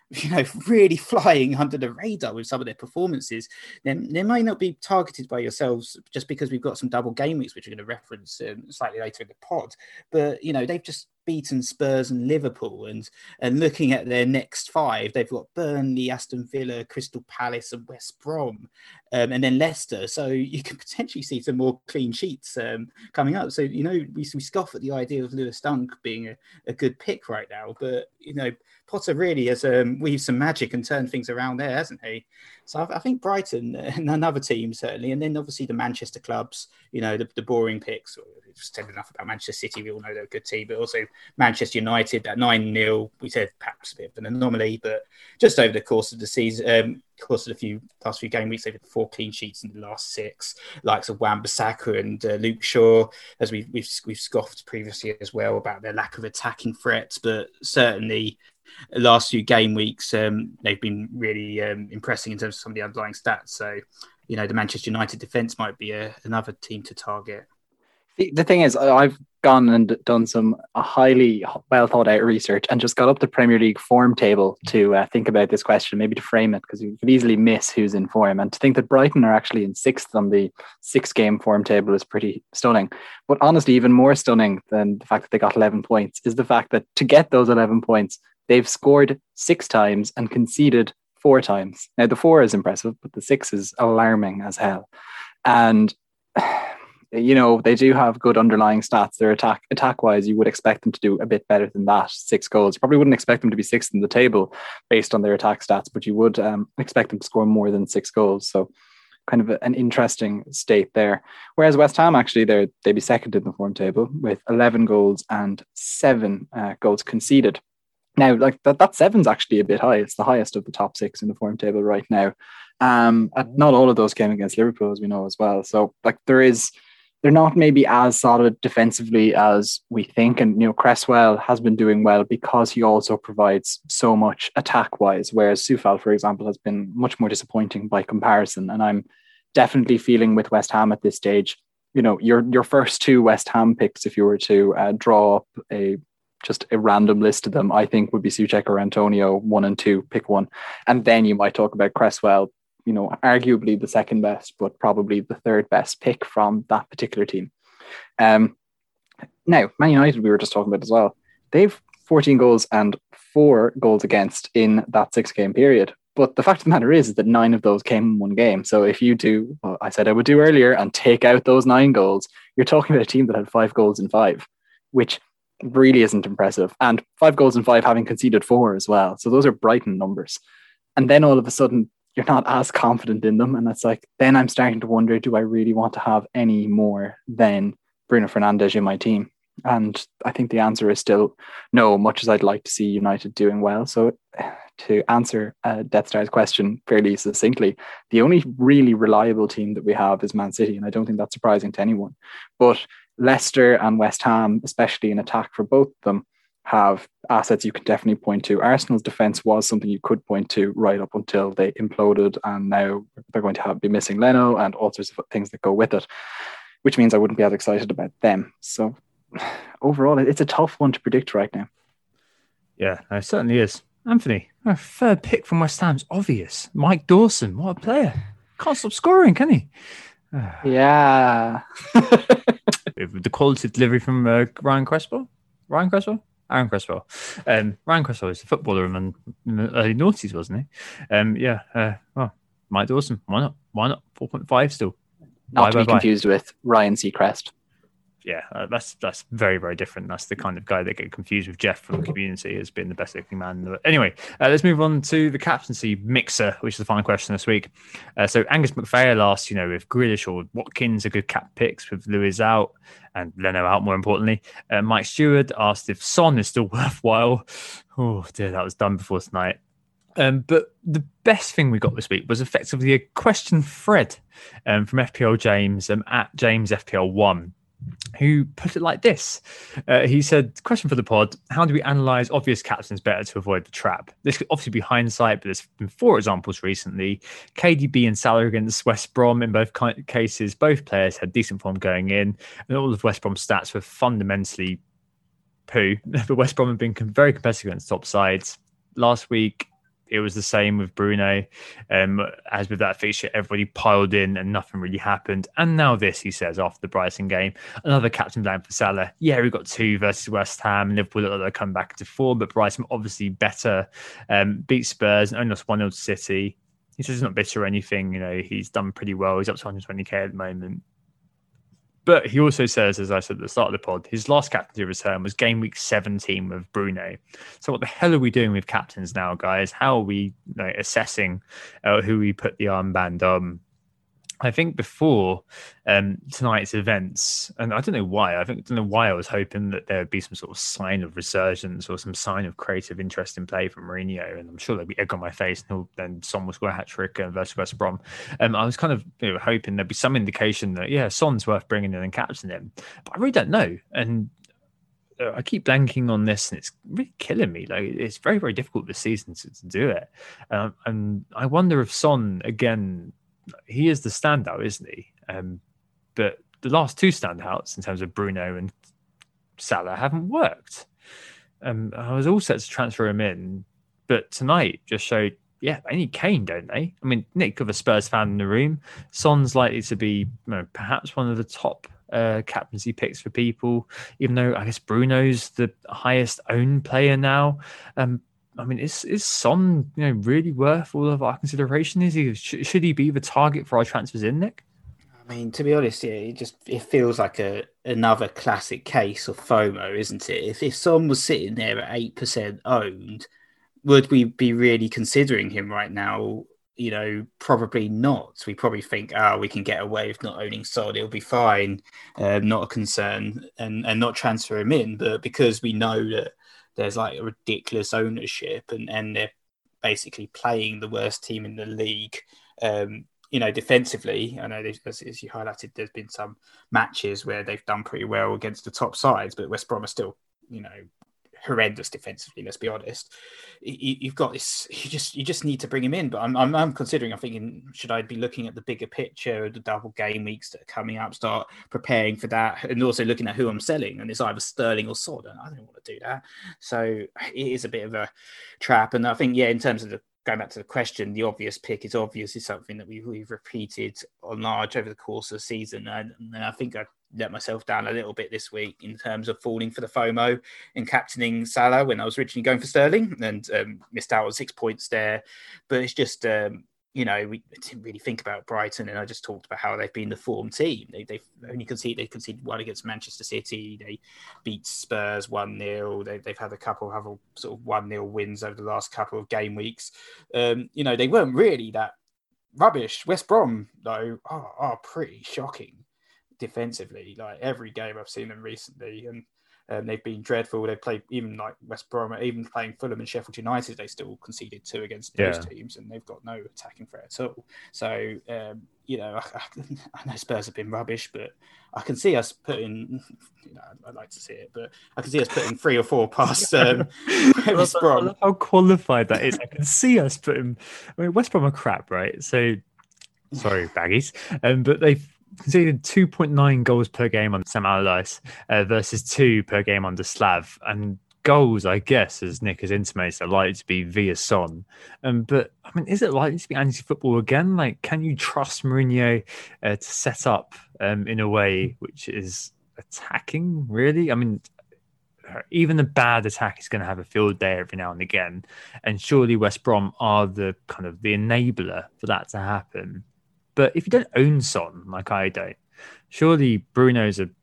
[SPEAKER 5] really flying under the radar with some of their performances. They may not be targeted by yourselves just because we've got some double game weeks, which we're going to reference slightly later in the pod. But, they've just beaten Spurs and Liverpool, and looking at their next five, they've got Burnley, Aston Villa, Crystal Palace and West Brom, and then Leicester. So you can potentially see some more clean sheets coming up. So, we scoff at the idea of Lewis Dunk being a good pick right now, but, Potter really has weaved some magic and turned things around there, hasn't he? So I think Brighton and another team, certainly. And then obviously the Manchester clubs, the boring picks. We've said enough about Manchester City. We all know they're a good team, but also Manchester United, that 9-0, we said perhaps a bit of an anomaly, but just over the course of the season, course of the past few game weeks, they've had 4 clean sheets in the last 6, likes of Wan-Bissaka and Luke Shaw, as we've scoffed previously as well about their lack of attacking threats, but certainly the last few game weeks, they've been really impressing in terms of some of the underlying stats. So, the Manchester United defence might be another team to target.
[SPEAKER 6] The thing is, I've gone and done some highly well thought out research and just got up the Premier League form table to think about this question, maybe to frame it, because you could easily miss who's in form. And to think that Brighton are actually in 6th on the 6-game form table is pretty stunning. But honestly, even more stunning than the fact that they got 11 points is the fact that to get those 11 points, they've scored 6 times and conceded 4 times. Now, the 4 is impressive, but the 6 is alarming as hell. And they do have good underlying stats. Their attack-wise, you would expect them to do a bit better than that. 6 goals. You probably wouldn't expect them to be 6th in the table based on their attack stats, but you would expect them to score more than 6 goals. So kind of an interesting state there. Whereas West Ham, actually, they'd be 2nd in the form table with 11 goals and 7 goals conceded. Now, like that 7's actually a bit high. It's the highest of the top 6 in the form table right now. Not all of those came against Liverpool, as we know as well. So, like, they're not maybe as solid defensively as we think. And, Cresswell has been doing well because he also provides so much attack-wise, whereas Soufal, for example, has been much more disappointing by comparison. And I'm definitely feeling with West Ham at this stage, your first 2 West Ham picks, if you were to draw up just a random list of them, I think would be Souček or Antonio, 1 and 2, pick one. And then you might talk about Cresswell, arguably the 2nd best, but probably the 3rd best pick from that particular team. Now, Man United, we were just talking about as well. They've 14 goals and 4 goals against in that 6-game period. But the fact of the matter is that 9 of those came in one game. So if you do what I said I would do earlier and take out those 9 goals, you're talking about a team that had 5 goals in 5, which really isn't impressive. And 5 goals in 5 having conceded 4 as well. So those are Brighton numbers. And then all of a sudden, you're not as confident in them. And that's like, then I'm starting to wonder, do I really want to have any more than Bruno Fernandes in my team? And I think the answer is still no, much as I'd like to see United doing well. So to answer Death Star's question fairly succinctly, the only really reliable team that we have is Man City. And I don't think that's surprising to anyone. But Leicester and West Ham, especially in attack for both of them, have assets you can definitely point to. Arsenal's defence was something you could point to right up until they imploded, and now they're going to be missing Leno and all sorts of things that go with it, which means I wouldn't be as excited about them. So overall, it's a tough one to predict right now.
[SPEAKER 4] Yeah, it certainly is. Anthony, our 3rd pick from West Ham's obvious. Mike Dawson, what a player. Can't stop scoring, can he?
[SPEAKER 6] Yeah.
[SPEAKER 4] The quality of delivery from Ryan Cresswell? Aaron Cresswell. Ryan Cresswell is a footballer in the early noughties, wasn't he? Mike Dawson. Why not? 4.5 still.
[SPEAKER 6] Not to be confused with Ryan Seacrest.
[SPEAKER 4] that's very, very different. That's the kind of guy that get confused with Jeff from the Community as being the best looking man. Anyway, let's move on to the captaincy mixer, which is the final question this week. So Angus McPhail asked, if Grealish or Watkins are good cap picks with Lewis out and Leno out, more importantly. Mike Stewart asked if Son is still worthwhile. Oh dear, that was done before tonight. But the best thing we got this week was effectively a question thread from FPL James at James FPL1, who put it like this. He said, question for the pod, how do we analyse obvious captains better to avoid the trap? This could obviously be hindsight, but there's been 4 examples recently. KDB and Salah against West Brom. In both cases, both players had decent form going in, and all of West Brom's stats were fundamentally poo. But West Brom have been very competitive against top sides. Last week, it was the same with Bruno. As with that fixture, everybody piled in and nothing really happened. And now this, he says, after the Brighton game, another captain blame for Salah. Yeah, we got 2 versus West Ham. Liverpool looked like they'll come back to 4, but Brighton obviously better. Beat Spurs and only lost 1-0 to City. He says he's not bitter or anything. He's done pretty well. He's up to 120k at the moment. But he also says, as I said at the start of the pod, his last captaincy return was game week 17 with Bruno. So what the hell are we doing with captains now, guys? How are we assessing who we put the armband on? I think before tonight's events, and I don't know why I was hoping that there would be some sort of sign of resurgence or some sign of creative interest in play from Mourinho, and I'm sure there'd be egg on my face, and then Son will score a hat-trick versus West Brom. I was kind of hoping there'd be some indication that, Son's worth bringing in and captaining him, but I really don't know. And I keep blanking on this, and it's really killing me. It's very, very difficult this season to do it. And I wonder if Son, again, he is the standout, isn't he? But the last 2 standouts in terms of Bruno and Salah haven't worked. I was all set to transfer him in, but tonight just showed, they need Kane, don't they? I mean, Nick, of a Spurs fan in the room, Son's likely to be perhaps one of the top captaincy picks for people, even though I guess Bruno's the highest owned player now. I mean, is Son really worth all of our consideration? Should he be the target for our transfers in, Nick?
[SPEAKER 5] I mean, to be honest, it feels like another classic case of FOMO, isn't it? If Son was sitting there at 8% owned, would we be really considering him right now? Probably not. We probably think, we can get away with not owning Son, it'll be fine, not a concern, and not transfer him in. But because we know that there's like a ridiculous ownership and they're basically playing the worst team in the league. Defensively, I know as you highlighted, there's been some matches where they've done pretty well against the top sides, but West Brom are still, horrendous defensively. Let's be honest. You've got this. You just need to bring him in. But I'm considering. I'm thinking, should I be looking at the bigger picture of the double game weeks that are coming up? Start preparing for that, and also looking at who I'm selling. And it's either Sterling or Son. I don't want to do that. So it is a bit of a trap. And I think, in terms of going back to the question, the obvious pick is obvious is something that we've repeated on large over the course of the season. And I think I let myself down a little bit this week in terms of falling for the FOMO and captaining Salah when I was originally going for Sterling and missed out on 6 points there. But it's just, we didn't really think about Brighton, and I just talked about how they've been the form team. They've only conceded 1 against Manchester City. They beat Spurs 1-0. They've had a couple of sort of 1-0 wins over the last couple of game weeks. They weren't really that rubbish. West Brom, though, are pretty shocking defensively. Like every game I've seen them recently, and they've been dreadful. They played even like West Brom, even playing Fulham and Sheffield United, they still conceded 2 against those teams, and they've got no attacking threat at all. So, I know Spurs have been rubbish, but I can see us putting, I'd like to see it, but I can see us putting 3 or 4 past West Brom.
[SPEAKER 4] I love how qualified that is. I can see us putting, West Brom are crap, right? So, sorry, baggies. But they've conceded 2.9 goals per game on Sam Allardyce versus 2 per game under Slav. And goals, I guess, as Nick has intimated, are likely to be via Son. But, I mean, is it likely to be anti-football again? Like, can you trust Mourinho to set up in a way which is attacking, really? I mean, even a bad attack is going to have a field day every now and again. And surely West Brom are the kind of the enabler for that to happen. But if you don't own Son, like I don't, surely Bruno's a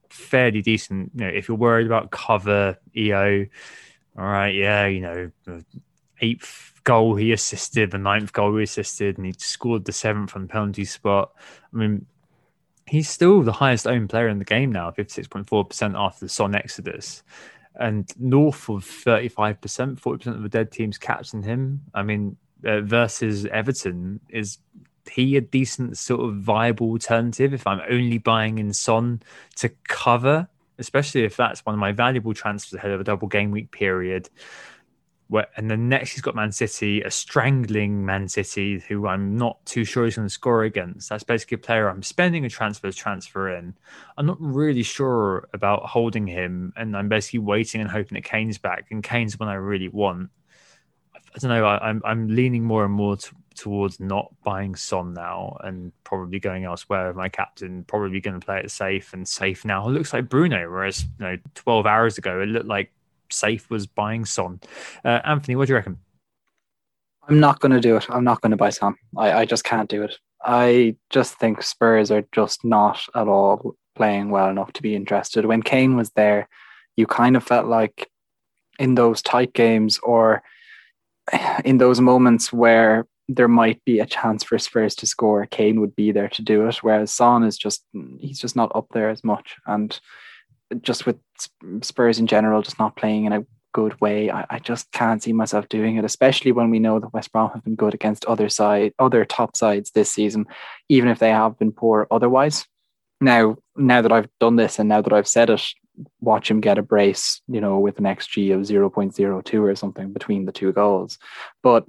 [SPEAKER 4] fairly decent. If you're worried about cover, EO, all right, yeah, the 8th goal he assisted, the 9th goal he assisted, and he scored the 7th on the penalty spot. I mean, he's still the highest owned player in the game now, 56.4% after the Son exodus. And north of 35%, 40% of the dead teams captain him. I mean, versus Everton, is he a decent sort of viable alternative if I'm only buying in Son to cover, especially if that's one of my valuable transfers ahead of a double game week period? And then next he's got Man City, a strangling Man City, who I'm not too sure he's going to score against. That's basically a player I'm spending a transfer in. I'm not really sure about holding him, and I'm basically waiting and hoping that Kane's back. And Kane's one I really want. I don't know. I'm leaning more and more towards not buying Son now, and probably going elsewhere. My captain probably going to play it safe, and safe now it looks like Bruno, whereas 12 hours ago it looked like safe was buying Son. Anthony, what do you reckon?
[SPEAKER 6] I'm not going to do it. I'm not going to buy Son. I just can't do it. I just think Spurs are just not at all playing well enough to be interested. When Kane was there, you kind of felt like in those tight games or in those moments where there might be a chance for Spurs to score, Kane would be there to do it. Whereas Son is he's just not up there as much. And just with Spurs in general, just not playing in a good way, I just can't see myself doing it, especially when we know that West Brom have been good against other top sides this season, even if they have been poor otherwise. Now that I've done this and now that I've said it, watch him get a brace, with an XG of 0.02 or something between the two goals. But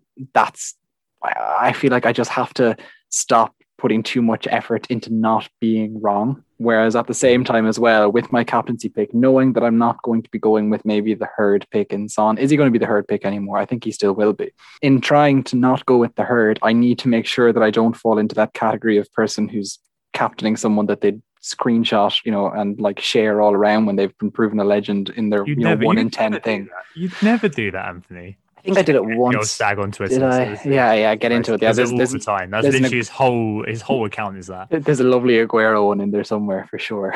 [SPEAKER 6] I feel like I just have to stop putting too much effort into not being wrong. Whereas at the same time as well, with my captaincy pick, knowing that I'm not going to be going with maybe the herd pick in Son. Is he going to be the herd pick anymore? I think he still will be. In trying to not go with the herd, I need to make sure that I don't fall into that category of person who's captaining someone that they screenshot, and share all around when they've been proven a legend in their 1 in 10 thing.
[SPEAKER 4] You'd never do that, Anthony.
[SPEAKER 6] I think I did it once.
[SPEAKER 4] You'll stag on Twitter.
[SPEAKER 6] Did I? Yeah, get into it. Yeah,
[SPEAKER 4] there's all the time. That's literally his whole account is that.
[SPEAKER 6] There's a lovely Aguero one in there somewhere for sure.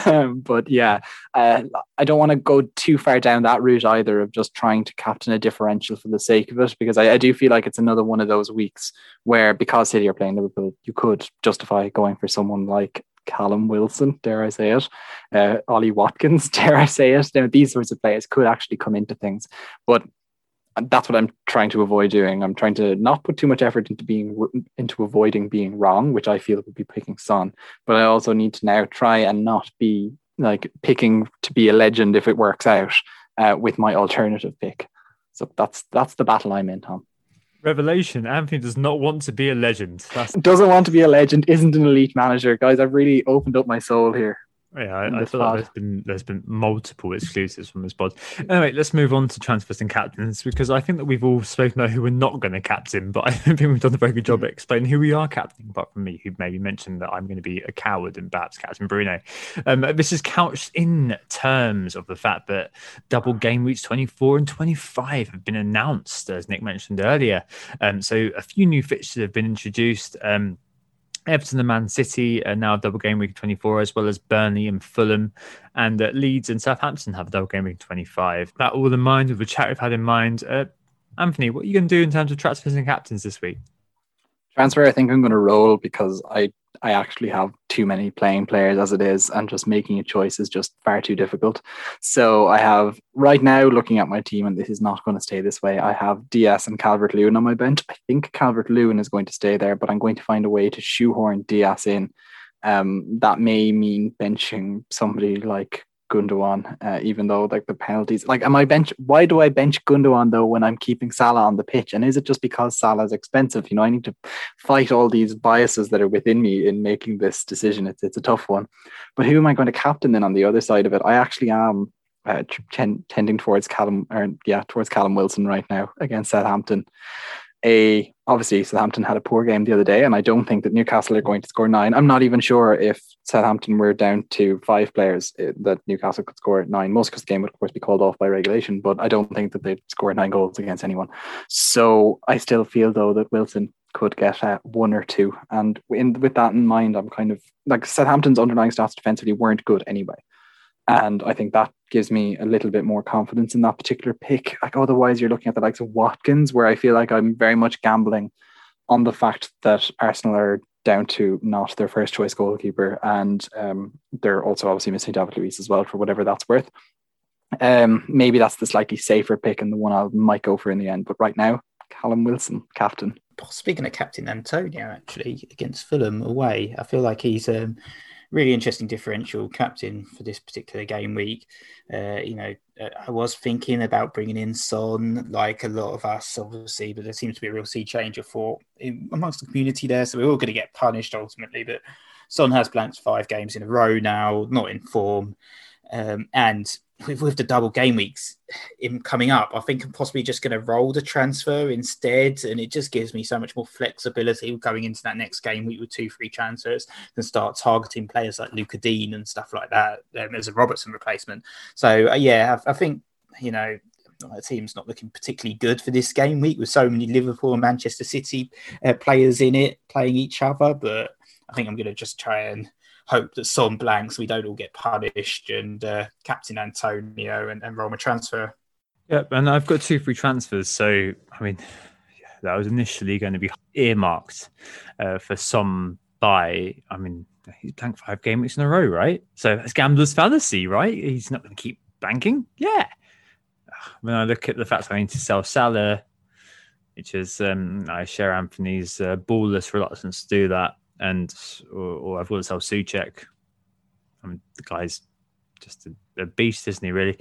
[SPEAKER 6] But yeah, I don't want to go too far down that route either of just trying to captain a differential for the sake of it, because I do feel like it's another one of those weeks where, because City are playing Liverpool, you could justify going for someone like Callum Wilson, dare I say it, Ollie Watkins, dare I say it. Now, these sorts of players could actually come into things, but that's what I'm trying to avoid doing. I'm trying to not put too much effort into avoiding being wrong, which I feel would be picking Son. But I also need to now try and not be picking to be a legend if it works out with my alternative pick. So that's the battle I'm in, Tom.
[SPEAKER 4] Revelation. Anthony does not want to be a legend.
[SPEAKER 6] Doesn't want to be a legend, isn't an elite manager. Guys, I've really opened up my soul here.
[SPEAKER 4] Yeah, I feel like there's been multiple exclusives from this pod. Anyway, let's move on to transfers and captains, because I think that we've all spoken about who we're not going to captain, but I don't think we've done a very good job at explaining who we are captaining, apart from me, who maybe mentioned that I'm going to be a coward and perhaps captain Bruno. This is couched in terms of the fact that double game weeks 24 and 25 have been announced, as Nick mentioned earlier. So a few new fixtures have been introduced. Everton and Man City are now double game week 24, as well as Burnley and Fulham, and Leeds and Southampton have a double game week 25. That all in mind, with the chat we've had in mind. Anthony, what are you going to do in terms of transfers and captains this week?
[SPEAKER 6] Transfer, I think I'm going to roll, because I actually have too many playing players as it is, and just making a choice is just far too difficult. So I have, right now, looking at my team, and this is not going to stay this way, I have Diaz and Calvert-Lewin on my bench. I think Calvert-Lewin is going to stay there, but I'm going to find a way to shoehorn Diaz in. That may mean benching somebody like Gundogan, even though the penalties, why do I bench Gundogan though when I'm keeping Salah on the pitch? And is it just because Salah is expensive? I need to fight all these biases that are within me in making this decision. It's a tough one. But who am I going to captain then on the other side of it? I actually am tending towards Callum Wilson right now against Southampton. Obviously Southampton had a poor game the other day, and I don't think that Newcastle are going to score 9. I'm not even sure if Southampton were down to 5 players that Newcastle could score 9. Most because the game would of course be called off by regulation, but I don't think that they'd score 9 goals against anyone. So I still feel though that Wilson could get 1 or 2, and with that in mind, I'm kind of Southampton's underlying stats defensively weren't good anyway. And I think that gives me a little bit more confidence in that particular pick. Like otherwise, you're looking at the likes of Watkins, where I feel like I'm very much gambling on the fact that Arsenal are down to not their first choice goalkeeper, and they're also obviously missing David Luiz as well, for whatever that's worth. Maybe that's the slightly safer pick and the one I might go for in the end. But right now, Callum Wilson, captain.
[SPEAKER 5] Speaking of Captain Antonio, actually, against Fulham away, I feel like he's really interesting differential captain for this particular game week. I was thinking about bringing in Son, like a lot of us, obviously, but there seems to be a real sea change of thought amongst the community there. So we're all going to get punished ultimately. But Son has blanked 5 games in a row now, not in form. And with the double game weeks coming up, I think I'm possibly just going to roll the transfer instead. And it just gives me so much more flexibility going into that next game week with 2 free transfers and start targeting players like Luca Dean and stuff like that as a Robertson replacement. So, I think, the team's not looking particularly good for this game week with so many Liverpool and Manchester City players in it playing each other. But I think I'm going to just try and hope that Son blanks, we don't all get punished, and Captain Antonio and roll my transfer.
[SPEAKER 4] Yep, and I've got 2 free transfers. So, I mean, that was initially going to be earmarked for some buy. I mean, he's blanked 5 game weeks in a row, right? So that's gambler's fallacy, right? He's not going to keep banking. Yeah. When I look at the fact I need to sell Salah, which is, I share Anthony's ballless reluctance to do that. Or I've got to sell Souček. I mean, the guy's just a beast, isn't he, really?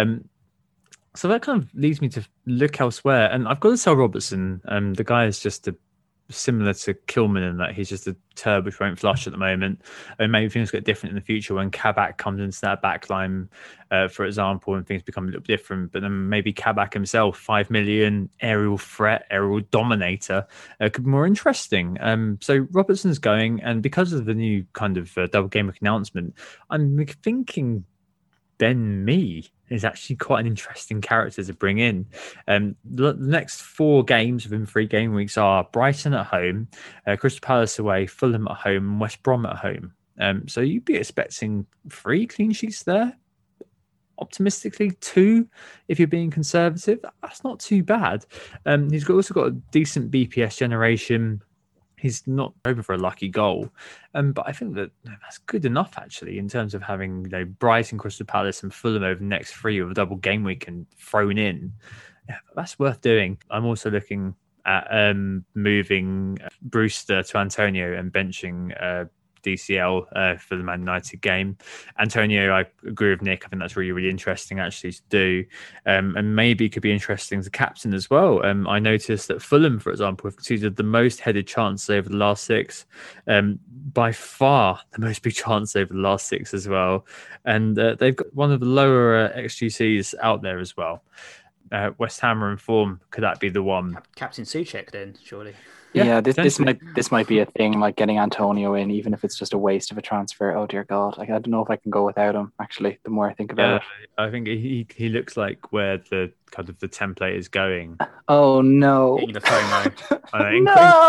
[SPEAKER 4] So that kind of leads me to look elsewhere. And I've got to sell Robertson. The guy is just similar to Kilman in that he's just a turd which won't flush at the moment. And maybe things get different in the future when Kabak comes into that back line, for example, and things become a little different. But then maybe Kabak himself, 5 million, aerial threat, aerial dominator, could be more interesting. So Robertson's going, and because of the new kind of double game week announcement, I'm thinking Ben Mee is actually quite an interesting character to bring in. The next 4 games within 3 game weeks are Brighton at home, Crystal Palace away, Fulham at home, and West Brom at home. So you'd be expecting 3 clean sheets there. Optimistically, 2 if you're being conservative. That's not too bad. He's also got a decent BPS generation. He's not over for a lucky goal. But I think that's good enough, actually, in terms of having Brighton, Crystal Palace and Fulham over the next 3 with a double game week and thrown in. Yeah, that's worth doing. I'm also looking at moving Brewster to Antonio and benching DCL for the Man United game. Antonio, I agree with Nick. I think that's really, really interesting actually to do. And maybe it could be interesting as a captain as well. I noticed that Fulham, for example, have conceded the most headed chances over the last 6. By far the most big chance over the last 6 as well. And they've got one of the lower XGCs out there as well. West Ham are in form. Could that be the one?
[SPEAKER 5] Captain Souček then, surely.
[SPEAKER 6] Yeah, this might be a thing, like getting Antonio in, even if it's just a waste of a transfer. Oh dear God, I don't know if I can go without him. Actually, the more I think about it,
[SPEAKER 4] I think he looks like where the kind of the template is going.
[SPEAKER 6] Oh no!
[SPEAKER 5] Getting the FOMO.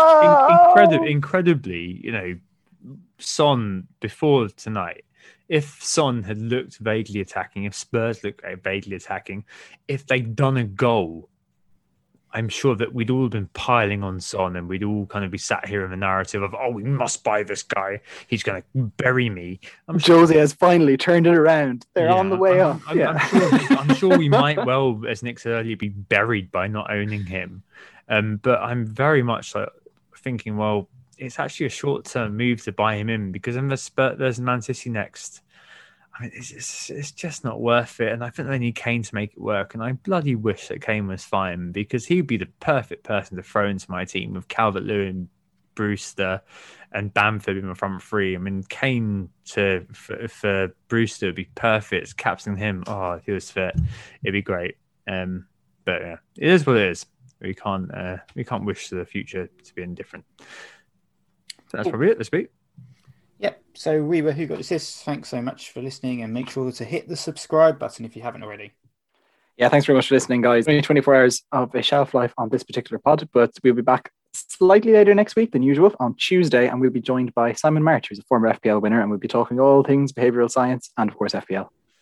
[SPEAKER 4] Incredibly, Son before tonight. If Son had looked vaguely attacking, if Spurs looked vaguely attacking, if they'd done a goal, I'm sure that we'd all been piling on Son and we'd all kind of be sat here in the narrative of, we must buy this guy. He's going to bury me.
[SPEAKER 6] Jose has finally turned it around. They're on the way up.
[SPEAKER 4] I'm sure we might well, as Nick said earlier, be buried by not owning him. But I'm very much thinking, well, it's actually a short-term move to buy him in because then there's Man City next. I mean, it's just not worth it. And I think they need Kane to make it work. And I bloody wish that Kane was fine because he'd be the perfect person to throw into my team with Calvert-Lewin, Brewster and Bamford in the front 3. I mean, Kane for Brewster would be perfect. Captain him, if he was fit, it'd be great. But yeah, it is what it is. We can't wish the future to be indifferent. So that's probably it this week.
[SPEAKER 5] Yep. So we were Who Got This. Thanks so much for listening, and make sure to hit the subscribe button if you haven't already.
[SPEAKER 6] Yeah, thanks very much for listening, guys. Only 24 hours of a shelf life on this particular pod, but we'll be back slightly later next week than usual on Tuesday, and we'll be joined by Simon March, who's a former FPL winner, and we'll be talking all things behavioural science and, of course, FPL.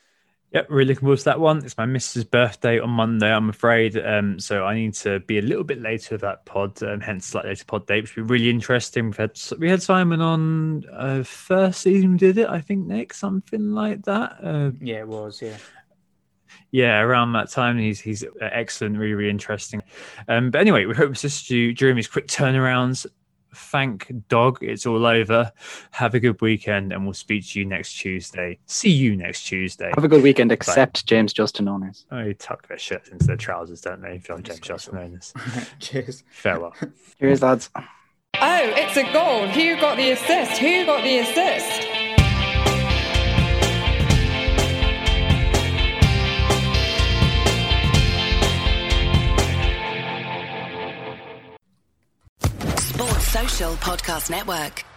[SPEAKER 4] Yep, really looking forward to that one. It's my missus' birthday on Monday, I'm afraid. So I need to be a little bit later with that pod, hence slightly later pod date, which will be really interesting. We had Simon on first season we did it, I think, Nick, something like that.
[SPEAKER 5] Yeah, it was, yeah.
[SPEAKER 4] Yeah, around that time, he's excellent, really, really interesting. But anyway, we hope to assist you during these quick turnarounds. Thank dog, it's all over. Have a good weekend, and we'll speak to you next Tuesday. See you next Tuesday.
[SPEAKER 6] Have a good weekend, except James Justin owners.
[SPEAKER 4] Oh, they tuck their shirts into their trousers, don't they? If you're James Justin owners.
[SPEAKER 5] Cheers.
[SPEAKER 4] Farewell.
[SPEAKER 6] Cheers, lads.
[SPEAKER 3] Oh, it's a goal. Who got the assist? Who got the assist?
[SPEAKER 7] Sports Social Podcast Network.